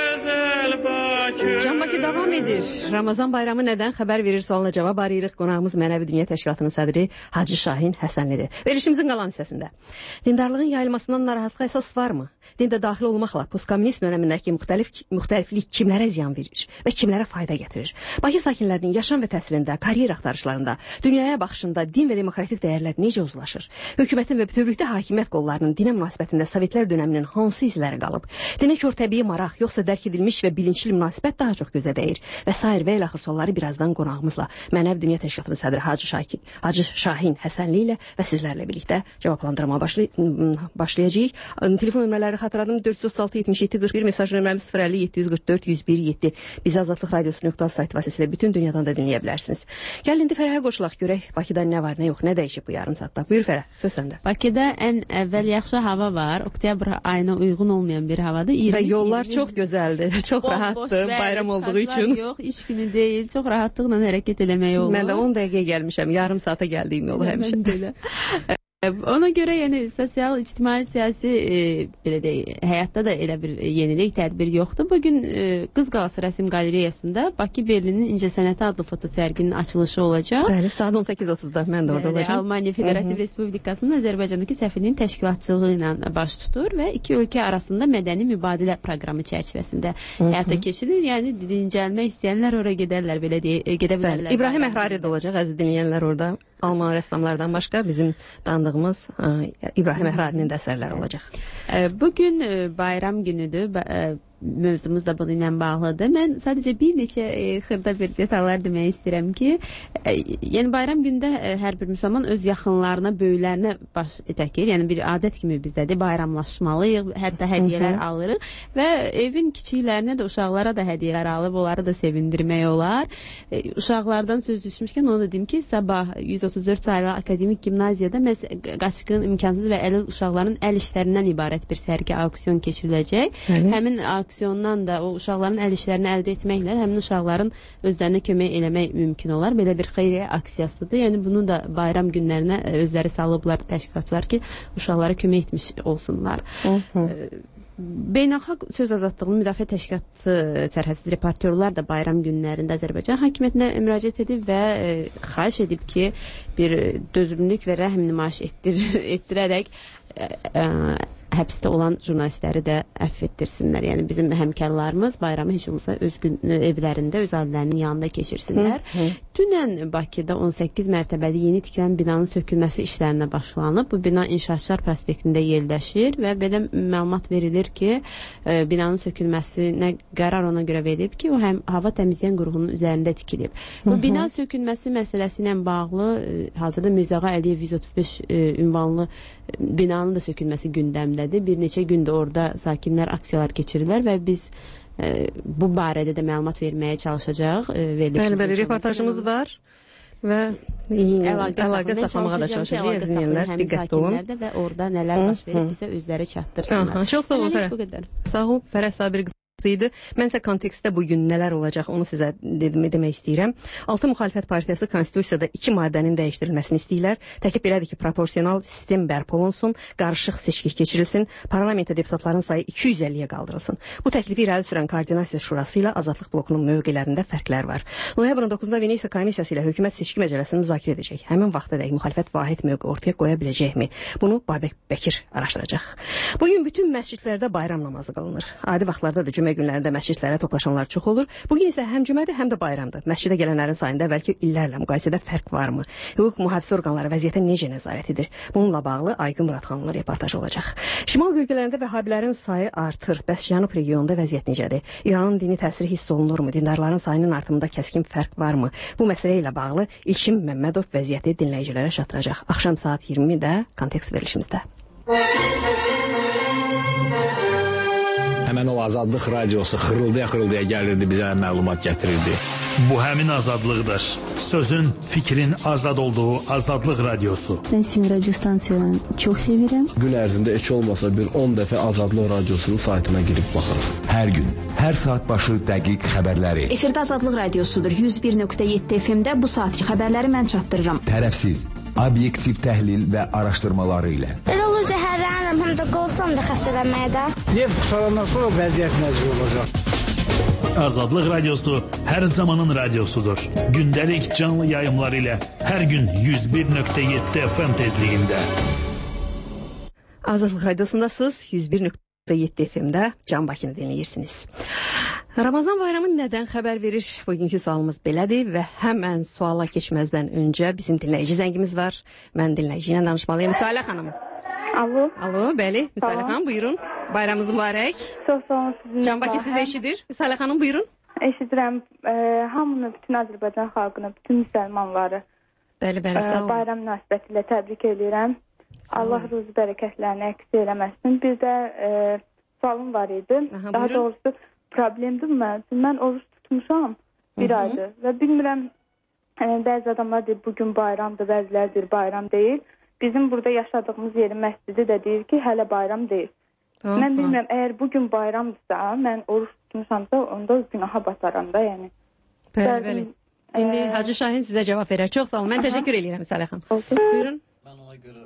Can Bakı davam edir. Ramazan bayramı nədən xəbər verir sualına cavab arayırıq. Qonağımız Mənəvi Dünya Təşkilatının sədri Hacı Şahin Həsənlidir. Verilişimizin qalan hissəsində. Dindarlığın yayılmasından narahatlığa əsas varmı? Dində daxil olmaqla postkomünist dönəmindəki müxtəliflik kimlərə ziyan verir və kimlərə fayda gətirir? Bakı sakinlərinin yaşam və təhsilində, karyer axtarışlarında, dünyaya baxışında din və demokratik dəyərlər necə uzlaşır? Hökumətin və bütövlükdə hakimiyyət qollarının dinə münasibətində Sovetlər dönəminin hansı izləri qalıb? Dinə kör təbii maraq, yoxsa dərk edilmiş və bilinçli münasibət daha çox gözə dəyir? Və sair və ilaxır sualları birazdan qonağımızla Mənəvi Dünya Təşkilatının sədri Hacı Şahin Həsənli ilə və sizlərlə birlikdə cavablandırmaya başlayacağıq. Telefon nömrələri xatırladım: 436-77-41, mesaj nömrəmiz 050-744-101-7. Bizi Azadlıq Radiosu.az sayt vasitəsilə bütün dünyadan da dinləyə bilərsiniz. Gəlin indi Fərəhə qoşulaq, görək Bakıda nə var, nə yox, nə dəyişib bu yarım saatda. Buyur Fərəh, söz səndə. Bakıda ən əvvəl yaxşı hava var. Oktyabr ayına uyğun olmayan bir havadır. Və yollar çox gözəldir, çox rahatdır bayram olduğu üçün. Yox, iş günü deyil, çox rahatlıqla hərəkət eləmək olur. Mən də 10 dəqiqə gəlmişəm, yarım saata gəldiyim yolu həmişə. Ona görə yəni sosial, ictimai, siyasi belə deyək, həyatda da elə bir yenilik, tədbir yoxdur. Bugün Qız Qalası Rəsm Qalereyasında Bakı Berlinin İncəsənəti adlı fotosərginin açılışı olacaq. Bəli, saat 18:30-da mən də orada olacağam. Almaniya Federativ Respublikasının Azərbaycandakı səfirliyinin təşkilatçılığı ilə baş tutur və iki ölkə arasında mədəni mübadilə proqramı çərçivəsində həyata keçirilir. Yəni dincəlmək istəyənlər ora gedərlər, belə deyə gedə bilərlər. İbrahim Əhrari də olacaq, əziz dinləyənlər, orada. Alman rəssamlardan başqa bizim tanıdığımız İbrahim Əhrarinin də əsərləri olacaq. Bugün bayram günüdür. Mövzumuz da bununla bağlıdır. Mən sadəcə bir neçə xırda bir detallar demək istəyirəm ki, yəni bayram gündə hər bir müsəlman öz yaxınlarına, böyüklərinə baş çəkir. Yəni bir adət kimi bizdədir, bayramlaşmalıyıq, hətta hədiyyələr alırıq və evin kiçiklərinə də, uşaqlara da hədiyyələr alıb, onları da sevindirmək olar. Uşaqlardan söz düşmüşkən onu da deyim ki, sabah 134 sayılı akademik gimnaziyada qaçqın, imkansız və əlil uşaqların əl işlərindən ibarət bir sərgi, auksion keçiriləcək. Həmin aksiyondan da o uşaqların əl işlərini əldə etməklə həmin uşaqların özlərinə kömək eləmək mümkün olar. Belə bir xeyriyyə aksiyasıdır. Yəni bunu da bayram günlərinə özləri salıblar təşkilatçılar ki, uşaqlara kömək etmiş olsunlar. Beynəlxalq söz azadlığının müdafiə təşkilatı sərhədsiz reportyorlar da bayram günlərində Azərbaycan hakimiyyətinə müraciət edib və xahiş edib ki, bir dözümlülük və rəhm nümayiş etdirərək həbsdə olan jurnalistləri də əfv etdirsinlər. Yəni bizim həmkarlarımız bayramı heç olmasa öz evlərində, öz ailələrinin yanında keçirsinlər. Dünən Bakıda 18 mərtəbəli yeni tikilən binanın sökülməsi işlərinə başlanıb. Bu bina İnşaatçılar prospektində yerləşir və belə məlumat verilir ki, binanın sökülməsinə qərar ona görə verilib ki, o həm hava təmizləyən qurğunun üzərində tikilib. Bu bina sökülməsi məsələsi ilə bağlı hazırda Mirzəğa Əliyev 135 ünvanlı binanın da sökülməsi gündəmdədir. Bir neçə gündə orada sakinlər aksiyalar keçirirlər və biz bu barədə də məlumat verməyə çalışacağıq. Bəli, reportajımız var və əlaqə saxlamağa da çalışacağıq. Dinləyənlər, diqqətli olun. Və orada nələr baş verib bizə özləri çatdırsınlar. Çox sağ olun Fərəh. Sağ ol, Fərəh Sabir qızı. Mən isə kontekstdə bugün nələr olacaq onu sizə demək istəyirəm. Altı müxalifət partiyası konstitusiyada 2 maddənin dəyişdirilməsini istəyirlər. Təklif belədir ki, proporsional sistem bərpa olunsun, qarışıq seçki keçirilsin, parlamentdə deputatların sayı 250-yə qaldırılsın. Bu təklifi irəli sürən Koordinasiya Şurası ilə Azadlıq blokunun mövqelərində fərqlər var. Noyabrın 9-da Venesiya komissiyası ilə hökumət seçki məcəlləsini müzakirə edəcək. Həmin vaxtadək müxalifət vahid mövqe ortaya qoya biləcəkmi? Bunu Babək Bəkir araşdıracaq. Bugün bütün məscidlərdə bayram namazı qılınır. Adi vaxtlarda da cümə günlərində məscidlərə toplaşanlar çox olur. Bugün isə həm cümədir, həm də bayramdır. Məscidə gələnlərin sayında bəlkə illərlə müqayisədə fərq varmı? Hüquq mühafizə orqanları vəziyyətə necə nəzarət edir? Bununla bağlı Aygün Muradxanlı reportaj olacaq. Şimal bölgələrində vəhhabilərin sayı artır. Bəs Cənub regionunda vəziyyət necədir? İranın dini təsiri hiss olunurmu? Dindarların sayının artımında kəskin fərq varmı? Bu məsələ ilə bağlı İlkin Məmmədov vəziyyəti dinləyicilərə çatdıracaq. Axşam saat 20-də kontekst verilişimizdə. Həmən o Azadlıq radiosu xırıldaya gəlirdi, bizə məlumat gətirirdi. Bu həmin azadlıqdır. Sözün, fikrin azad olduğu Azadlıq radiosu. Mən sizin radyo stansiyalarını çox sevirəm. Gün ərzində heç olmasa bir 10 dəfə Azadlıq radiosunun saytına girib baxırıq. Hər gün, hər saat başı dəqiq xəbərləri. Efirdə Azadlıq radiosudur. 101.7 FM-də bu saatki xəbərləri mən çatdırıram. Tərəfsiz, obyektiv təhlil və araşdırmaları ilə. Elə olur zəhərlənirəm, həm də qorxuram da xəstələnməyə də. Neft qutarandan sonra vəziyyət necə olacaq? Azadlıq Radyosu hər zamanın radyosudur. Gündəlik canlı yayımlar ilə hər gün 101.7 FM tezliyində. Azadlıq Radyosundasınız, 101.7 FM-də Can Bakını dinləyirsiniz. Ramazan bayramı nədən xəbər verir? Bugünkü sualımız belədir və həmən suala keçməzdən öncə bizim dinləyici zəngimiz var. Mən dinləyici ilə danışmalıyım. Müsalə xanım. Alo. Alo, bəli. Müsalə xanım, buyurun. Bayramınız mübarək. Çox sağ olun sizin. Can Bakı sizi eşidir. Müsalə xanım, buyurun. Eşidirəm. Hamını, bütün Azərbaycan xalqını, bütün müsəlmanları bəli, sağ olun. Bayram münasibətilə təbrik edirəm. Allah ruzu bərəkətlərini əks eləməsin. Bir də sualım var idi. Daha doğrusu problemdir mən. Mən oruç tutmuşam bir aydır və bilmirəm, bəzi adamlar deyir bugün bayramdır, bəziləri deyir bayram deyil. Bizim burada yaşadığımız yerin məscidi də deyir ki, hələ bayram deyil. Mən bilmirəm, əgər bugün bayramdırsa, mən oruç tutmuşamsa, onda günaha bataram da, yəni. Bəli. İndi Hacı Şahin sizə cavab verər. Çox sağ olun. Mən təşəkkür edirəm Müsalə xanım. Buyurun. Mən ona görə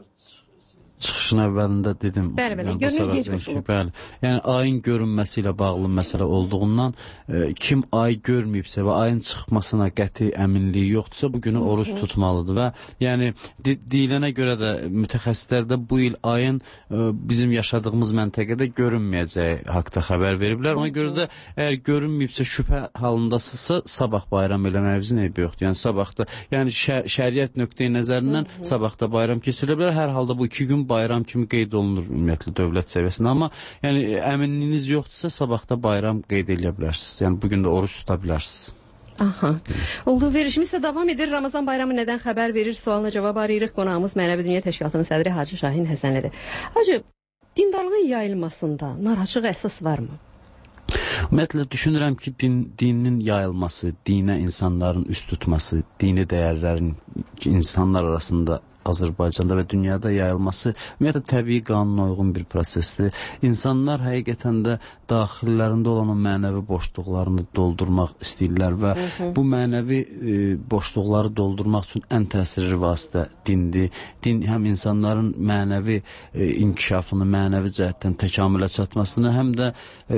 çıxışın əvvəlində dedim. Bəli, görünür geçmiş olub. Bəli. Yəni ayın görünməsi ilə bağlı məsələ olduğundan kim ay görməyibsə və ayın çıxmasına qəti əminliyi yoxdursa bu günü oruç tutmalıdır və yəni deyilənə görə də mütəxəssislər də bu il ayın bizim yaşadığımız məntəqədə görünməyəcəyi haqqında xəbər veriblər. Ona görə də əgər görünməyibsə şübhə halındasınızsa sabah bayram eləməyinizin eybi yoxdur. Yəni sabahda, yəni şəriət nöqteyi nəzərindən sabahda bayram keçirilə bilər. Hər halda bu 2 gün bayram kimi qeyd olunur ümumiyyətlə dövlət səviyyəsində, amma yəni əminliyiniz yoxdursa sabahda bayram qeyd edə bilərsiniz. Yəni bugün də oruç tuta bilərsiniz. Aha. Olduğu verilişimiz isə davam edir. Ramazan bayramı nədən xəbər verir? Sualına cavab arayırıq. Qonağımız Mənəvi Dünya Təşkilatının sədri Hacı Şahin Həsənlidir. Hacı, dindarlığın yayılmasında narahatçılıq əsas varmı? Ümumiyyətlə düşünürəm ki, dinin yayılması, dinə insanların üst tutması, dini dəyərlərin insanlar arasında Azərbaycanda və dünyada yayılması ümumiyyətlə təbii qanuna uyğun bir prosesdir. İnsanlar həqiqətən də daxillərində olan o mənəvi boşluqlarını doldurmaq istəyirlər və bu mənəvi boşluqları doldurmaq üçün ən təsirli vasitə dindir. Din həm insanların mənəvi inkişafını, mənəvi cəhətdən təkamülə çatmasını, həm də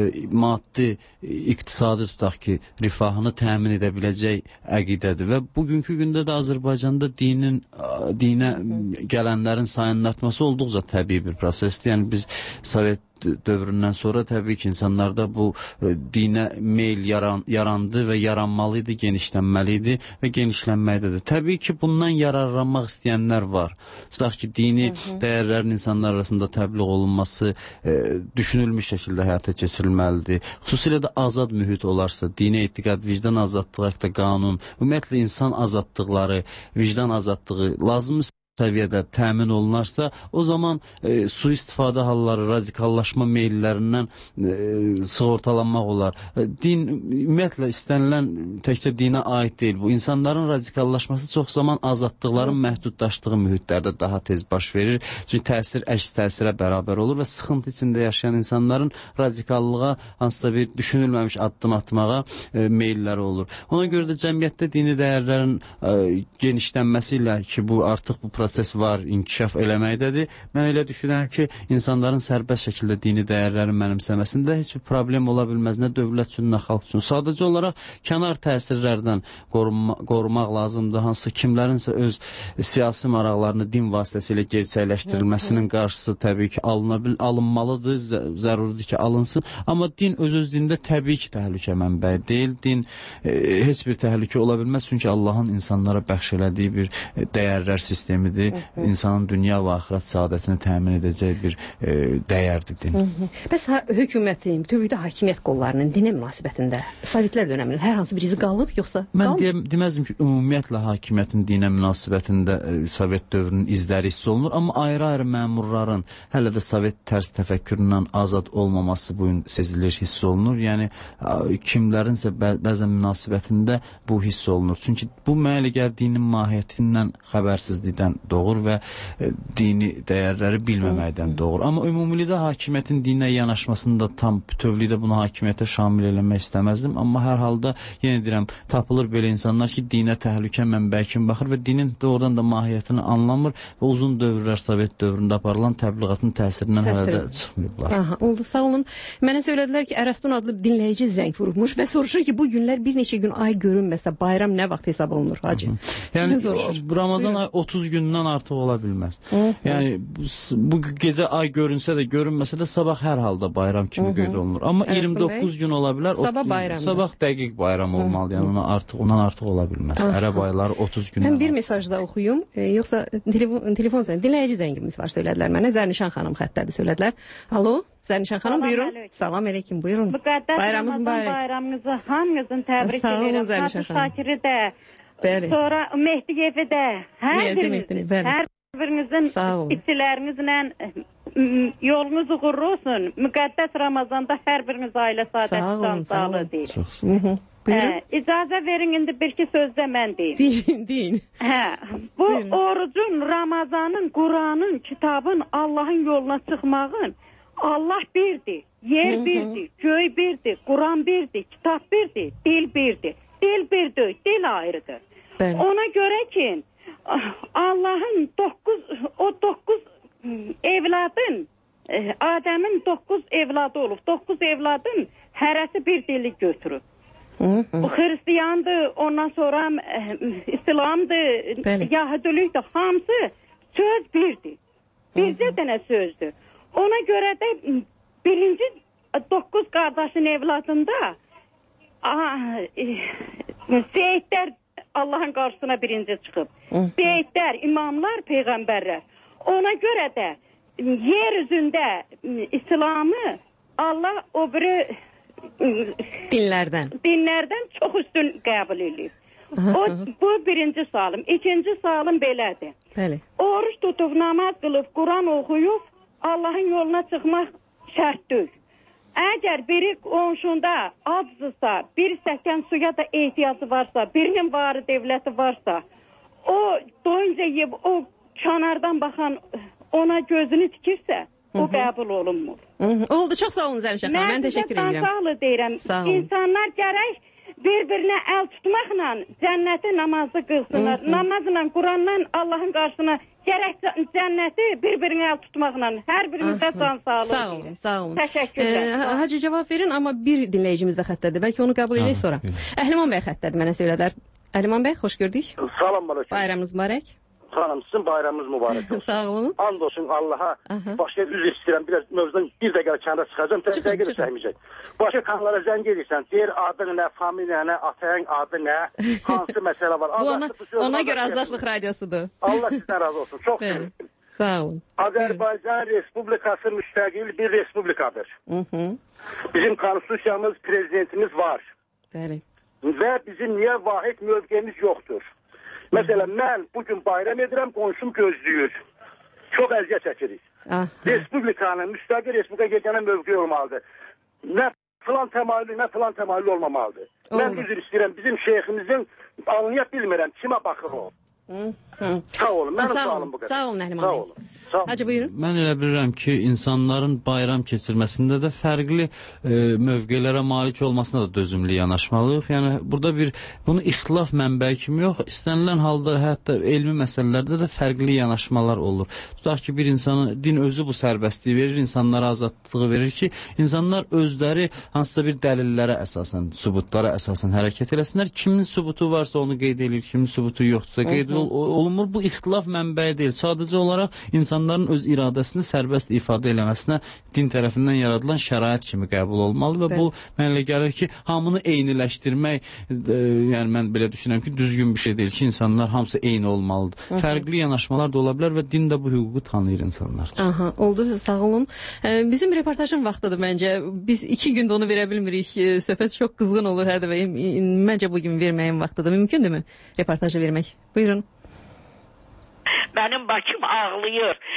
maddi, iqtisadi tutaq ki, rifahını təmin edə biləcək əqidədir və bugünkü gündə də Azərbaycanda dinə gələnlərin sayının artması olduqca təbii bir prosesdir. Yəni biz Sovet dövründən sonra təbii ki, insanlarda bu dinə meyl yarandı və yaranmalıydı, genişlənməliydi və genişlənməkdədir. Təbii ki, bundan yararlanmaq istəyənlər var. Tutaq ki, dini dəyərlərin insanlar arasında təbliğ olunması düşünülmüş şəkildə həyata keçirilməlidir. Xüsusilə də azad mühit olarsa, dini etiqad, vicdan azadlığı haqqında qanun, ümumiyyətlə insan azadlıqları, vicdan azadlığı lazımdır səviyyədə təmin olunarsa, o zaman sui-istifadə halları, radikallaşma meyllərindən sığortalanmaq olar. Din, ümumiyyətlə, istənilən təkcə dinə aid deyil. Bu, insanların radikallaşması çox zaman azadlıqların məhdudlaşdığı mühitlərdə daha tez baş verir. Çünki təsir əks təsirə bərabər olur və sıxıntı içində yaşayan insanların radikallığa hansısa bir düşünülməmiş addım atmağa meylləri olur. Ona görə də cəmiyyətdə dini dəyərlərin genişlənməsi ilə ki, bu artıq bu proses var, inkişaf eləməkdədir. Mən elə düşünürəm ki, insanların sərbəst şəkildə dini dəyərlərin mənimsəməsində heç bir problem ola bilməz, nə dövlət üçün, nə xalq üçün. Sadəcə olaraq kənar təsirlərdən qorumaq lazımdır. Hansı kimlərinsə öz siyasi maraqlarını din vasitəsilə gerçəkləşdirilməsinin qarşısı təbii ki, alınmalıdır, zəruridir ki, alınsın. Amma din öz-özlüyündə təbii ki, təhlükə mənbəyi deyil. Din heç bir təhlükə ola bilməz, çünki Allahın insanlara bəxş elədiyi bir dəyərlər sistemidir. İnsanın dünya və axirət saadətini təmin edəcək bir dəyərdir din. Bəs hökumətin, bütövlükdə hakimiyyət qollarının dinə münasibətində Sovetlər dönəminin hər hansı bir izi qalıb, yoxsa qalıb? Mən deməzdim ki, ümumiyyətlə hakimiyyətin dinə münasibətində Sovet dövrünün izləri hiss olunur, amma ayrı-ayrı məmurların hələ də Sovet tərs təfəkküründən azad olmaması bu gün sezilir, hiss olunur. Yəni, kimlərinsə bəzən münasibətində bu hiss olunur. Çünki bu mənə elə gəlir dinin mahiyyətindən xəbərsizlikdən doğur və dini dəyərləri bilməməkdən doğur. Amma ümumilikdə hakimiyyətin dinə yanaşmasını da tam bütövlükdə bunu hakimiyyətə şamil eləmək istəməzdim. Amma hər halda yenə deyirəm, tapılır belə insanlar ki, dinə təhlükə mənbəyi kimi baxır və dinin doğrudan da mahiyyətini anlamır və uzun dövrlər Sovet dövründə aparılan təbliğatın təsirindən hələ də çıxmayıblar. Aha, oldu, sağ olun. Mənə söylədilər ki, Ərəstun adlı dinləyici zəng vurmuş və soruşur ki, bu günlər bir neçə gün ay görünməsə bayram nə vaxt hesab olunur, hacı? Yəni Ramazan ay 30 gündən artıq ola bilməz. Yəni bu gecə ay görünsə də, görünməsə də sabah hər halda bayram kimi qeyd olunur. Amma 29 gün ola bilər. Sabah bayram. Sabah dəqiq bayram olmalı. Yəni ondan artıq ola bilməz. Ərəb ayları 30 gündən. Mən bir mesaj da oxuyum. Yoxsa telefon dinləyici zəngimiz var, söylədilər mənə. Zərnişan xanım xəttədir, söylədilər. Alo, Zərnişan xanım, buyurun. Salam əleykum, buyurun. Müqəddəs Ramazan bayramınızı hamınızın təbrik edirəm. Fatih Şakiri də, sonra Mehdiyevi də, hər birinizin işçilərinizlə yolunuz uğurlu olsun. Müqəddəs Ramazanda hər biriniz ailə saadəti sağlığı deyil. İcazə verin, indi bir-iki sözdə mən deyim. Deyin. Bu orucun, Ramazanın, Quranın, kitabın, Allahın yoluna çıxmağın, Allah birdir, yer birdir, göy birdir, Quran birdir, kitab birdir, dil birdir. Dil birdir, dil ayrıdır. Ona görə ki, Allah'ın o 9 evladın, Adem'in 9 evladı olub. 9 evladın hərəsi bir dili götürüb. Bu Hristiyandır, ondan sonra İslamdır, Yahudilikdir, hamısı söz birdir. Bircə dənə sözdür. Ona görə də birinci 9 qardaşın evladında Seyidlər Allahın qarşısına birinci çıxıb. Seyidlər, imamlar, peyğəmbərlər. Ona görə də yer üzündə İslamı Allah o biri dinlərdən çox üstün qəbul edir. Bu birinci salım. İkinci salım belədir. Oruç tutub, namaz qılıb, Quran oxuyub, Allahın yoluna çıxmaq şərt deyil. Əgər biri qonşunda acızsa, bir stəkan suya da ehtiyacı varsa, birinin varı devləti varsa, o doyunca yiyib, o kənardan baxan ona gözünü tikirsə, o qəbul olunmur. Oldu, çox sağ olun Zərnişan xanım, mən təşəkkür edirəm. Mən sağlı deyirəm. İnsanlar gərək bir-birinə əl tutmaqla cənnəti namazı qılsınlar. Namazla, Quranla Allahın qarşısına gərək cənnəti bir-birinə əl tutmaqla. Hər birimizdə can sağlığı. Sağ olun, sağ olun. Təşəkkürlər. Hacı cavab verin, amma bir dinləyicimiz də xəttədir. Bəlkə onu qəbul edək sonra. Əhliman bəy xəttədir, mənə söylədilər. Əhliman bəy, xoş gördük. Salam aleyküm. Bayramınız mübarək. Xanım, sizin bayramınız mübarək olsun. Sağ olun. And olsun Allaha. Başqa üzr istəyirəm, biraz mövzudan bir dəqiqə kənara çıxacağım. Dəqiqə də çəkməyəcək. Başqa kanallara zəng edirsən, deyir adın nə, familiya nə, atayın adı nə, hansı məsələ var. Ona görə Azadlıq radiosudur. Allah sizdən razı olsun. Çox sevindim. Sağ olun. Azərbaycan Respublikası müstəqil bir respublikadır. Bizim konstitusiyamız, prezidentimiz var. Bəli. Və bizim niyə vahid mövqeyimiz yoxdur? Məsələn, mən bugün bayram edirəm, qonşum gözləyir. Çox əziyyət çəkirik. Respublikanın, müstəqil respublika yeganə mövqeyi olmalıdır. Nə filan təmayülü olmamalıdır. Mən üzr istəyirəm, bizim şeyximizin anlaya bilmirəm, kimə baxır o. Sağ olun, mənim sualım bu qədər. Sağ olun, Əhliman bəy. Hacı, buyurun. Mən elə bilirəm ki, insanların bayram keçirməsində də fərqli mövqelərə malik olmasına da dözümlü yanaşmalıyıq. Yəni, burada bunu ixtilaf mənbəyi kimi yox, istənilən halda hətta elmi məsələlərdə də fərqli yanaşmalar olur. Tutaq ki, bir insanın, din özü bu sərbəstliyi verir, insanlara azadlığı verir ki, insanlar özləri hansısa bir dəlillərə əsasən, sübutlara əsasən hərəkət eləsinlər. Kimin sübutu varsa onu qeyd edir, kimin sübutu yoxdursa qeyd olunmur. Bu ixtilaf mənbəyi deyil. Sadəcə olaraq insanların öz iradəsini sərbəst ifadə eləməsinə din tərəfindən yaradılan şərait kimi qəbul olmalı və bu mənə gəlir ki, hamını eyniləşdirmək, yəni mən belə düşünürəm ki, düzgün bir şey deyil ki, insanlar hamısı eyni olmalıdır. Fərqli yanaşmalar da ola bilər və din də bu hüququ tanıyır insanlar üçün. Aha, oldu, sağ olun. Bizim reportajın vaxtıdır məncə. Biz 2 gündə onu verə bilmirik. Söhbət çox qızğın olur hər dəfə. Məncə bugün verməyin vaxtıdır. Mümkündürmü reportajı vermək? Buyurun. Mənim Bakım ağlayır.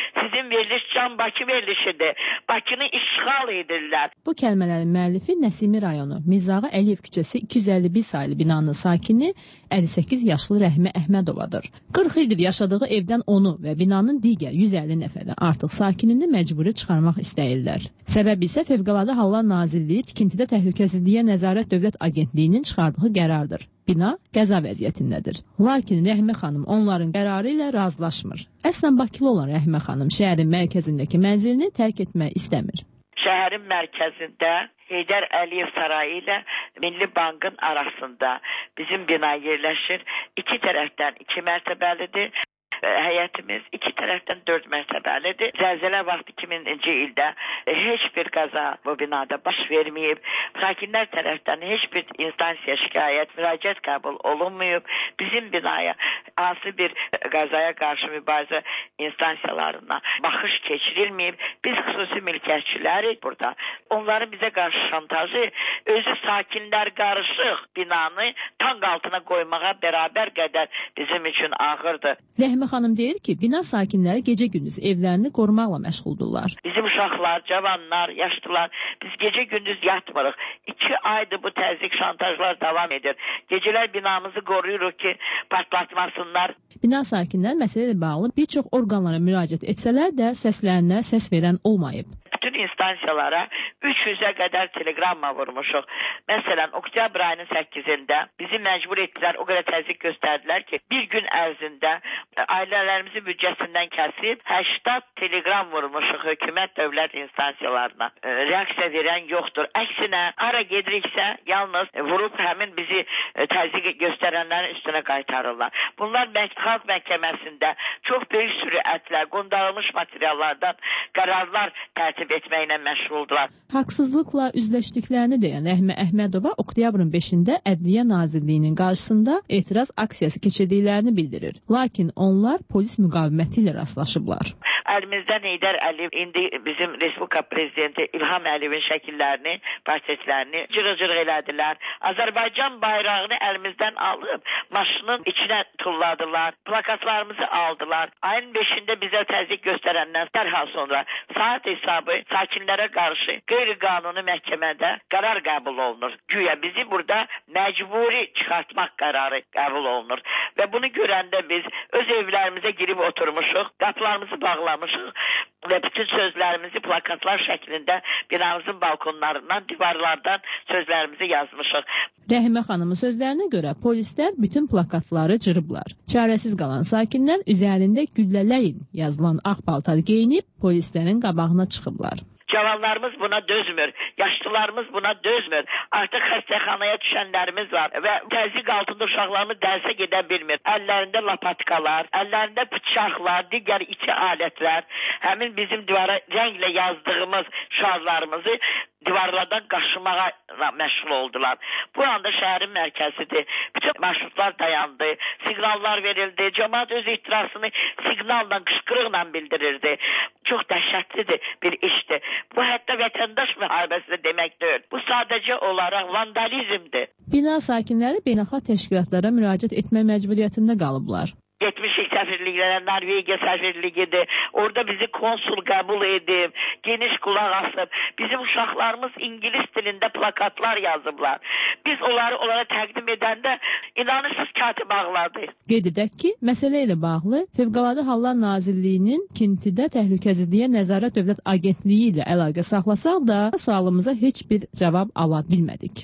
Sizin veriliş Can Bakı verilişidir. Bakını işğal edirlər. Bu kəlmələrin müəllifi Nəsimi rayonu Mirzağa Əliyev küçəsi 251 saylı binanın sakini 58 yaşlı Rəhmə Əhmədovadır. 40 ildir yaşadığı evdən onu və binanın digər 150 nəfərdən artıq sakinini məcburi çıxarmaq istəyirlər. Səbəb isə Fövqəladə Hallar Nazirliyi tikintidə təhlükəsizliyə nəzarət dövlət agentliyinin çıxardığı qərardır. Bina qəza vəziyyətindədir. Lakin Rəhmə xanım onların qərarı ilə razılaşmır. Əslən Bakılı olan Rəhmə xanım şəhərin mərkəzindəki mənzilini tərk etmək istəmir. Şəhərin mərkəzində Heydər Əliyev sarayı ilə Milli Bankın arasında bizim bina yerləşir. İki tərəfdən 2 mərtəbəlidir. Həyətimiz 2 tərəfdən 4 mərtəbəlidir. Zəlzələ vaxtı 2000-ci ildə heç bir qəza bu binada baş verməyib. Sakinlər tərəfdən heç bir instansiya şikayət, müraciət qəbul olunmayıb. Bizim binaya hansı bir qəzaya qarşı mübarizə instansiyalarına baxış keçirilməyib. Biz xüsusi mülkiyyətçilərik burada. Onların bizə qarşı şantajı özü sakinlər qarışıq binanı tank altına qoymağa bərabər qədər bizim üçün ağırdır. Rəhmə xanım deyir ki, bina sakinləri gecə-gündüz evlərini qorumaqla məşğuldurlar. Bizim uşaqlar, cavanlar, yaşlılar biz gecə-gündüz yatmırıq. 2 aydır bu təzyiq şantajlar davam edir. Gecələr binamızı qoruyuruq ki, partlatmasınlar. Bina sakinləri məsələ ilə bağlı bir çox orqanlara müraciət etsələr də səslərinə səs verən olmayıb. Bütün instansiyalara 300-ə qədər telegramma vurmuşuq. Məsələn, oktyabr ayının 8-də bizi məcbur etdilər, o qədər təzyiq göstərdilər ki, bir gün ərzində ailələrimizin büdcəsindən kəsib 80 telegram vurmuşuq hökumət dövlət instansiyalarına. Reaksiya verən yoxdur. Əksinə, ara gediriksə, yalnız vurub həmin bizi təzyiq göstərənlərin üstünə qaytarırlar. Bunlar xalq məhkəməsində çox böyük sürətlə qondurulmuş materiallardan qərarlar tərtib etməklə məşğuldular. Haqsızlıqla üzləşdiklərini deyən Rəhmə Əhmədova oktyabrın 5-də Ədliyyə Nazirliyinin qarşısında etiraz aksiyası keçirdiklərini bildirir. Lakin onlar polis müqaviməti ilə rastlaşıblar. Əlimizdən Heydər Əliyev, indi bizim Respublika Prezidenti İlham Əliyevin şəkillərini, portretlərini cırıq-cırıq elədilər. Azərbaycan bayrağını əlimizdən alıb maşının içinə tulladılar. Plakatlarımızı aldılar. Ayın 5-də bizə təzyiq göstərəndən dərhal sonra saat hesabı sakinlərə qarşı qeyri-qanuni məhkəmədə qərar qəbul olunur. Güya bizi burada məcburi çıxartmaq qərarı qəbul olunur. Və bunu görəndə biz öz evlərimizə girib oturmuşuq, qapılarımızı bağlamışıq və bütün sözlərimizi plakatlar şəklində binamızın balkonlarından, divarlardan sözlərimizi yazmışıq. Rəhimə xanımın sözlərinə görə polislər bütün plakatları cırıblar. Çarəsiz qalan sakinlər üzərində güllələyin yazılan ağ paltar geyinib polislərin qabağına çıxıblar. Cavanlarımız buna dözmür, yaşlılarımız buna dözmür. Artıq xəstəxanaya düşənlərimiz var və təzyiq altında uşaqlarımız dərsə gedə bilmir. Əllərində lapatkalar, əllərində bıçaqlar, digər içi alətlər, həmin bizim divara rənglə yazdığımız şarlarımızı divarlardan qaşımağa məşğul oldular. Bu anda şəhərin mərkəzidir. Bütün marşrutlar dayandı, siqnallar verildi. Cəmaət öz etirazını siqnalla, qışqırıqla bildirirdi. Çox dəhşətlidir bir işdir. Bu hətta vətəndaş müharibəsində demək deyil. Bu sadəcə olaraq vandalizmdir. Bina sakinləri beynəlxalq təşkilatlara müraciət etmə məcburiyyətində qalıblar. 70 səfirliklərə, Norvegiya səfirliyidir. Orada bizi konsul qəbul edib, geniş qulaq asıb. Bizim uşaqlarımız İngilis dilində plakatlar yazıblar. Biz onlara təqdim edəndə inanırsınız katib ağladı. Qeyd edək ki, məsələ ilə bağlı Fövqəladə Hallar Nazirliyinin tikintidə təhlükəsizliyə nəzarət dövlət agentliyi ilə əlaqə saxlasaq da sualımıza heç bir cavab ala bilmədik.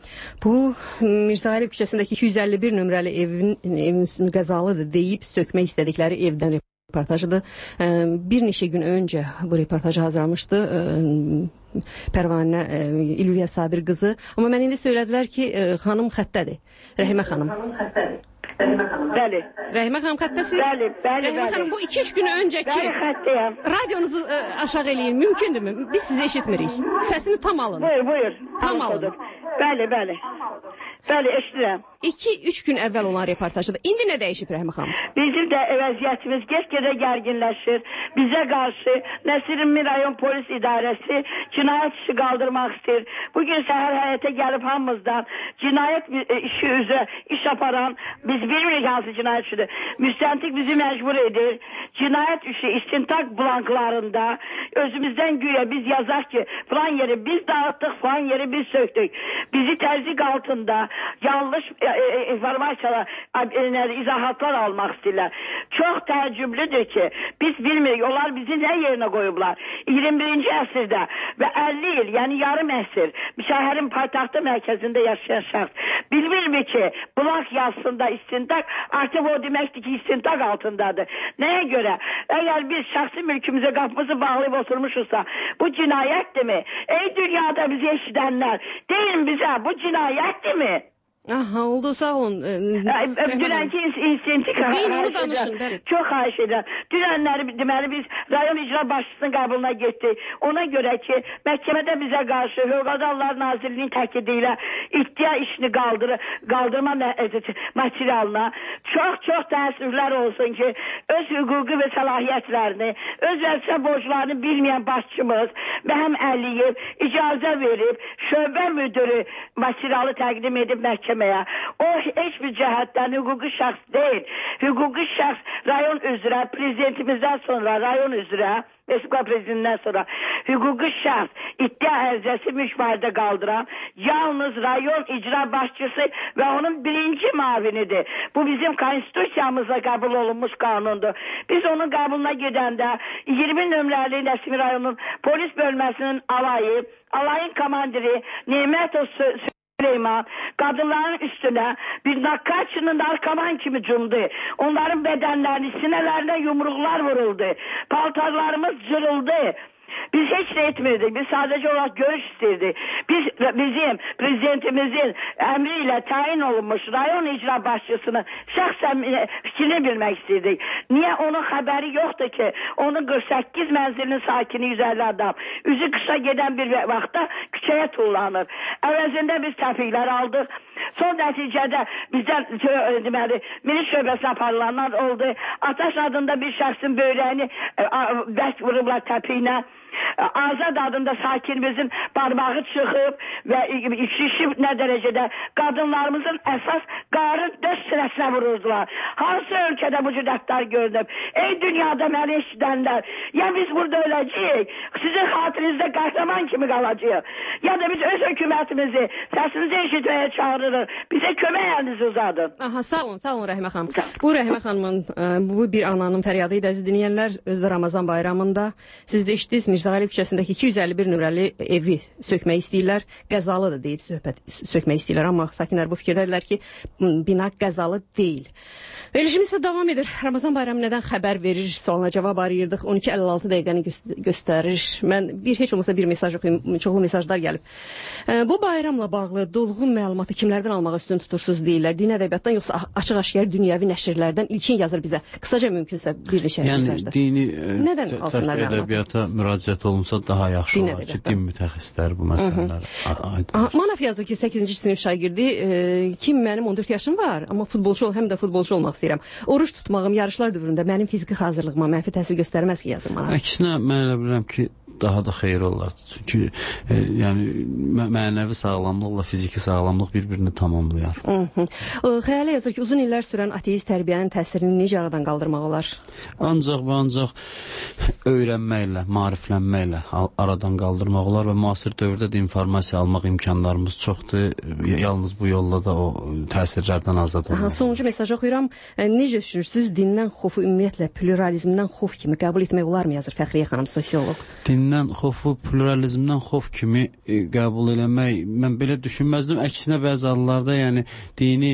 Bu Mirzə Əliyev küçəsindəki 251 nömrəli evin qəzalıdır deyib sökmək istədikləri evdən reportajıdır. Bir neçə gün öncə bu reportajı hazırlamışdı Pərvanə İlviyə Sabir qızı. Amma mən indi söylədilər ki, xanım xəttədir. Rəhimə xanım. Bəli. Rəhimə xanım xəttəsiz? Bəli. Rəhimə xanım, bu 2-3 gün öncəki radionuzu aşağı eləyin, mümkündürmü? Biz sizi eşitmirik. Səsini tam alın. Buyur. Tam alın. Bəli, bəli. Bəli, eşidirəm. 2-3 gün əvvəl olan reportajda. İndi nə dəyişib Rəhmə xanım? Bizim də vəziyyətimiz get-gedə gərginləşir. Bizə qarşı Nəsirin rayon polis idarəsi cinayət işi qaldırmaq istəyir. Bugün səhər həyətə gəlib hamımızdan cinayət işi üzrə iş aparan, biz bilmirik hansı cinayət işidir. Müstəntiq bizi məcbur edir. Cinayət işi istintaq blanklarında özümüzdən güya biz yazaq ki, falan yeri biz dağıtdıq, falan yeri biz söktük. Bizi təzyiq altında yanlış informasiyalar, izahatlar almaq istəyirlər. Çox təəccüblüdür ki, biz bilmirik, onlar bizi nə yerinə qoyublar. 21-ci əsrdə və 50 il, yəni yarım əsr, şəhərin paytaxtı mərkəzində yaşayan şəxs bilmirmi ki, blank yazısında istintaq, artıq o deməkdir ki, istintaq altındadır. Nəyə görə? Əgər biz şəxsi mülkümüzə qapımızı bağlayıb oturmuşuzsa, bu cinayətdirmi? Ey dünyada bizi eşidənlər, deyin bizə, bu cinayətdirmi? Aha, oldu, sağ olun. Dünənki insentik çox xahiş edirəm. Dünənləri deməli biz rayon icra başçısının qəbuluna getdik. Ona görə ki, məhkəmədə bizə qarşı Fövqəladə Hallar Nazirliyinin təkidi ilə iddia işini qaldırma materialına çox təəssüflər olsun ki, öz hüquqi və səlahiyyətlərini, öz vəzifə borclarını bilməyən başçımız Məhəm Əliyev icazə verib, şöbə müdürü materialı təqdim edib məhkəməyə. O heç bir cəhətdən hüquqi şəxs deyil. Hüquqi şəxs rayon üzrə, prezidentimizdən sonra rayon üzrə, Respublika prezidentindən sonra hüquqi şəxs iddia ərizəsi müşahidə qaldıran yalnız rayon icra başçısı və onun birinci mavinidir. Bu bizim konstitusiyamızla qəbul olunmuş qanundur. Biz onun qəbuluna gedəndə 20 nömrəli Nəsimi rayonun polis bölməsinin alayın komandiri Nemətov Süleyman kadınların üstüne bir nakkaçının arkaman kimi cumdu. Onların bedenlerini, sinelerine yumruklar vuruldu. Paltarlarımız cırıldı. Biz hiç de etmedik. Biz sadece olarak görüş istedik. Bizim prezidentimizin emriyle tayin olunmuş rayon icra başçısını şahsen fikrini bilmek istedik. Niye onun haberi yoktu ki? Onun 48 menzilinin sakini 150 adam. Üzü kışa giden bir vaxtda küçeye tullanır. Əvəzində biz təpiklər aldıq. Son nəticədə bizdən deməli, milis şöbəsinə aparılanlar oldu. Ataş adında bir şəxsin böyrəyini bərk vurublar təpiklə. Azad adında sakinimizin parmağı çıxıb və şişib nə dərəcədə qadınlarımızın əsas qarın döş sinəsinə vururdular. Hansı ölkədə bu cürətlər görünüb? Ey dünyada məni eşidənlər, ya biz burada öləcəyik, sizin xatirinizdə qəhrəman kimi qalacağıq, ya da biz öz hökumətimizi səsimizi eşitməyə çağırırıq, bizə kömək əlinizi uzadın. Aha, sağ olun Rəhmə xanım. Bu Rəhmə xanımın, bu bir ananın fəryadı idi, əziz dinləyənlər, özdə Ramazan bayramında. Siz də eşitdiniz, Mirzə Qalib küçəsindəki 251 nömrəli evi sökmək istəyirlər. Qəzalı da deyib sökmək istəyirlər, amma sakinlər bu fikirdədirlər ki, bina qəzalı deyil. Verilişimiz də davam edir. Ramazan bayramı nədən xəbər verir? Sualına cavab arayırdıq. 12:56 dəqiqəni göstərir. Mən heç olmasa bir mesaj oxuyum. Çoxlu mesajlar gəlib. Bu bayramla bağlı dolğun məlumatı kimlərdən almağa üstün tutursunuz deyirlər? Din ədəbiyyatdan yoxsa açıq-aşkar dünyəvi nəşrlərdən? İlkin yazır bizə. Qısaca mümkünsə bir neçə mesajdır. Yəni nədən alsınlar məlumatı? Ədəbiyyata müraciət olunsa daha yaxşı olar ki, din mütəxəssisləri bu məsələlər. Manaf yazır ki, 8-ci sinif şagirdi. Kim mənim 14 yaşım var, amma həm də futbolçu olmaq istəyirəm. Oruç tutmağım yarışlar dövründə mənim fiziki hazırlığıma mənfi təsir göstərməz ki, yazır Manaf. Əksinə mən elə bilirəm ki, daha da xeyir olar. Çünki mənəvi sağlamlıqla fiziki sağlamlıq bir-birini tamamlayar. Xəyalə yazır ki, uzun illər sürən ateist tərbiyənin təsirini necə aradan qaldırmaq olar? Ancaq öyrənməklə, maariflənməklə aradan qaldırmaq olar və müasir dövrdə də informasiya almaq imkanlarımız çoxdur. Yalnız bu yolla da o təsirlərdən azad olmaq. Sonuncu mesaj oxuyuram. Necə düşünürsünüz? Dindən xofu ümumiyyətlə pluralizmdən xof kimi qəbul etmək olarmı, yazır Fəxriyə xanım, sosioloq. Dindən xofu, pluralizmdən xof kimi qəbul eləmək, mən belə düşünməzdim. Əksinə bəzi hallarda dini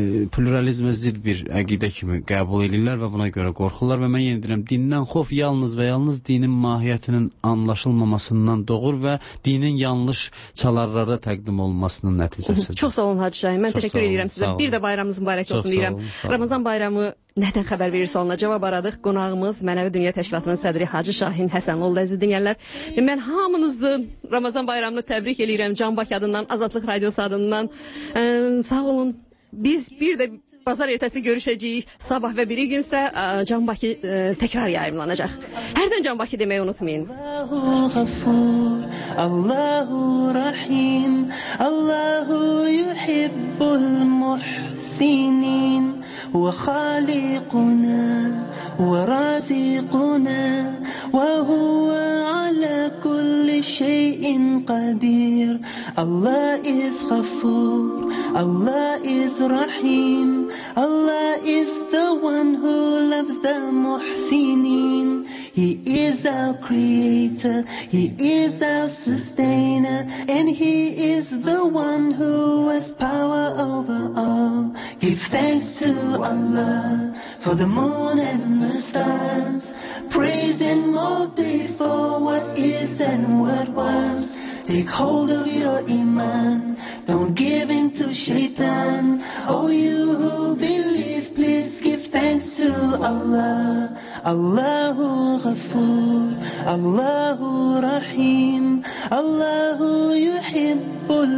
pluralizmə zid bir əqidə kimi qəbul edirlər və buna görə qorxurlar və mən yenə deyirəm, dindən xof yalnız və yalnız dinin mahiyyətinin anlaşılmamasından doğur və dinin yanlış çalarlara təqdim olmasının nəticəsidir. Çox sağ olun Hacı Şahin. Mən təşəkkür edirəm sizə. Bir də bayramınız mübarək olsun deyirəm. Ramazan bayramı nədən xəbər verirsə onunla cavab aradıq. Qonağımız Mənəvi Dünya Təşkilatının sədri Hacı Şahin Həsənoğlu, əziz dinləyənlər. Mən hamınızın Ramazan bayramını təbrik edirəm. Can Bakı adından, Azadlıq Radiosu adından. Sağ olun. Biz bir də bazar ertəsi görüşəcəyik. Sabah və biri günsə Can Bakı təkrar yayımlanacaq. Hərdən Can Bakı deməyi unutmayın. Allahu Gafur, Allahu Rahim, Allahu yuhibbul muhsinin, huve khaliquna, huve razikuna, ve huve ala kulli şeyin qadir. Allah is Gafur, Allah is Rahim, Allah is the one who loves the muhsinin. He is our creator, He is our sustainer, and He is the one who has power over all. Give thanks to Allah for the moon and the stars. Praise Him all day for what is and what was. Take hold of your iman, don't give in to shaitan. Oh, you who believe, please give thanks to Allah. Allahu Gafur, Allahu Rahim, Allahu yuhibbul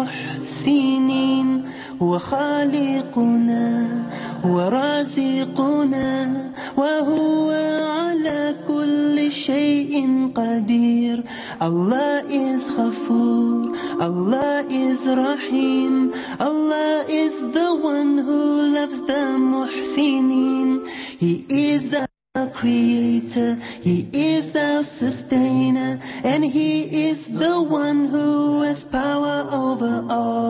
muhsinin, huwa khaliquna, huwa raziquna, wa huwa ala kulli shay'in qadir. Allah is Gafur, Allah is Rahim, Allah is the one who loves the muhsinin. He is our creator, He is our sustainer, and He is the one who has power over all.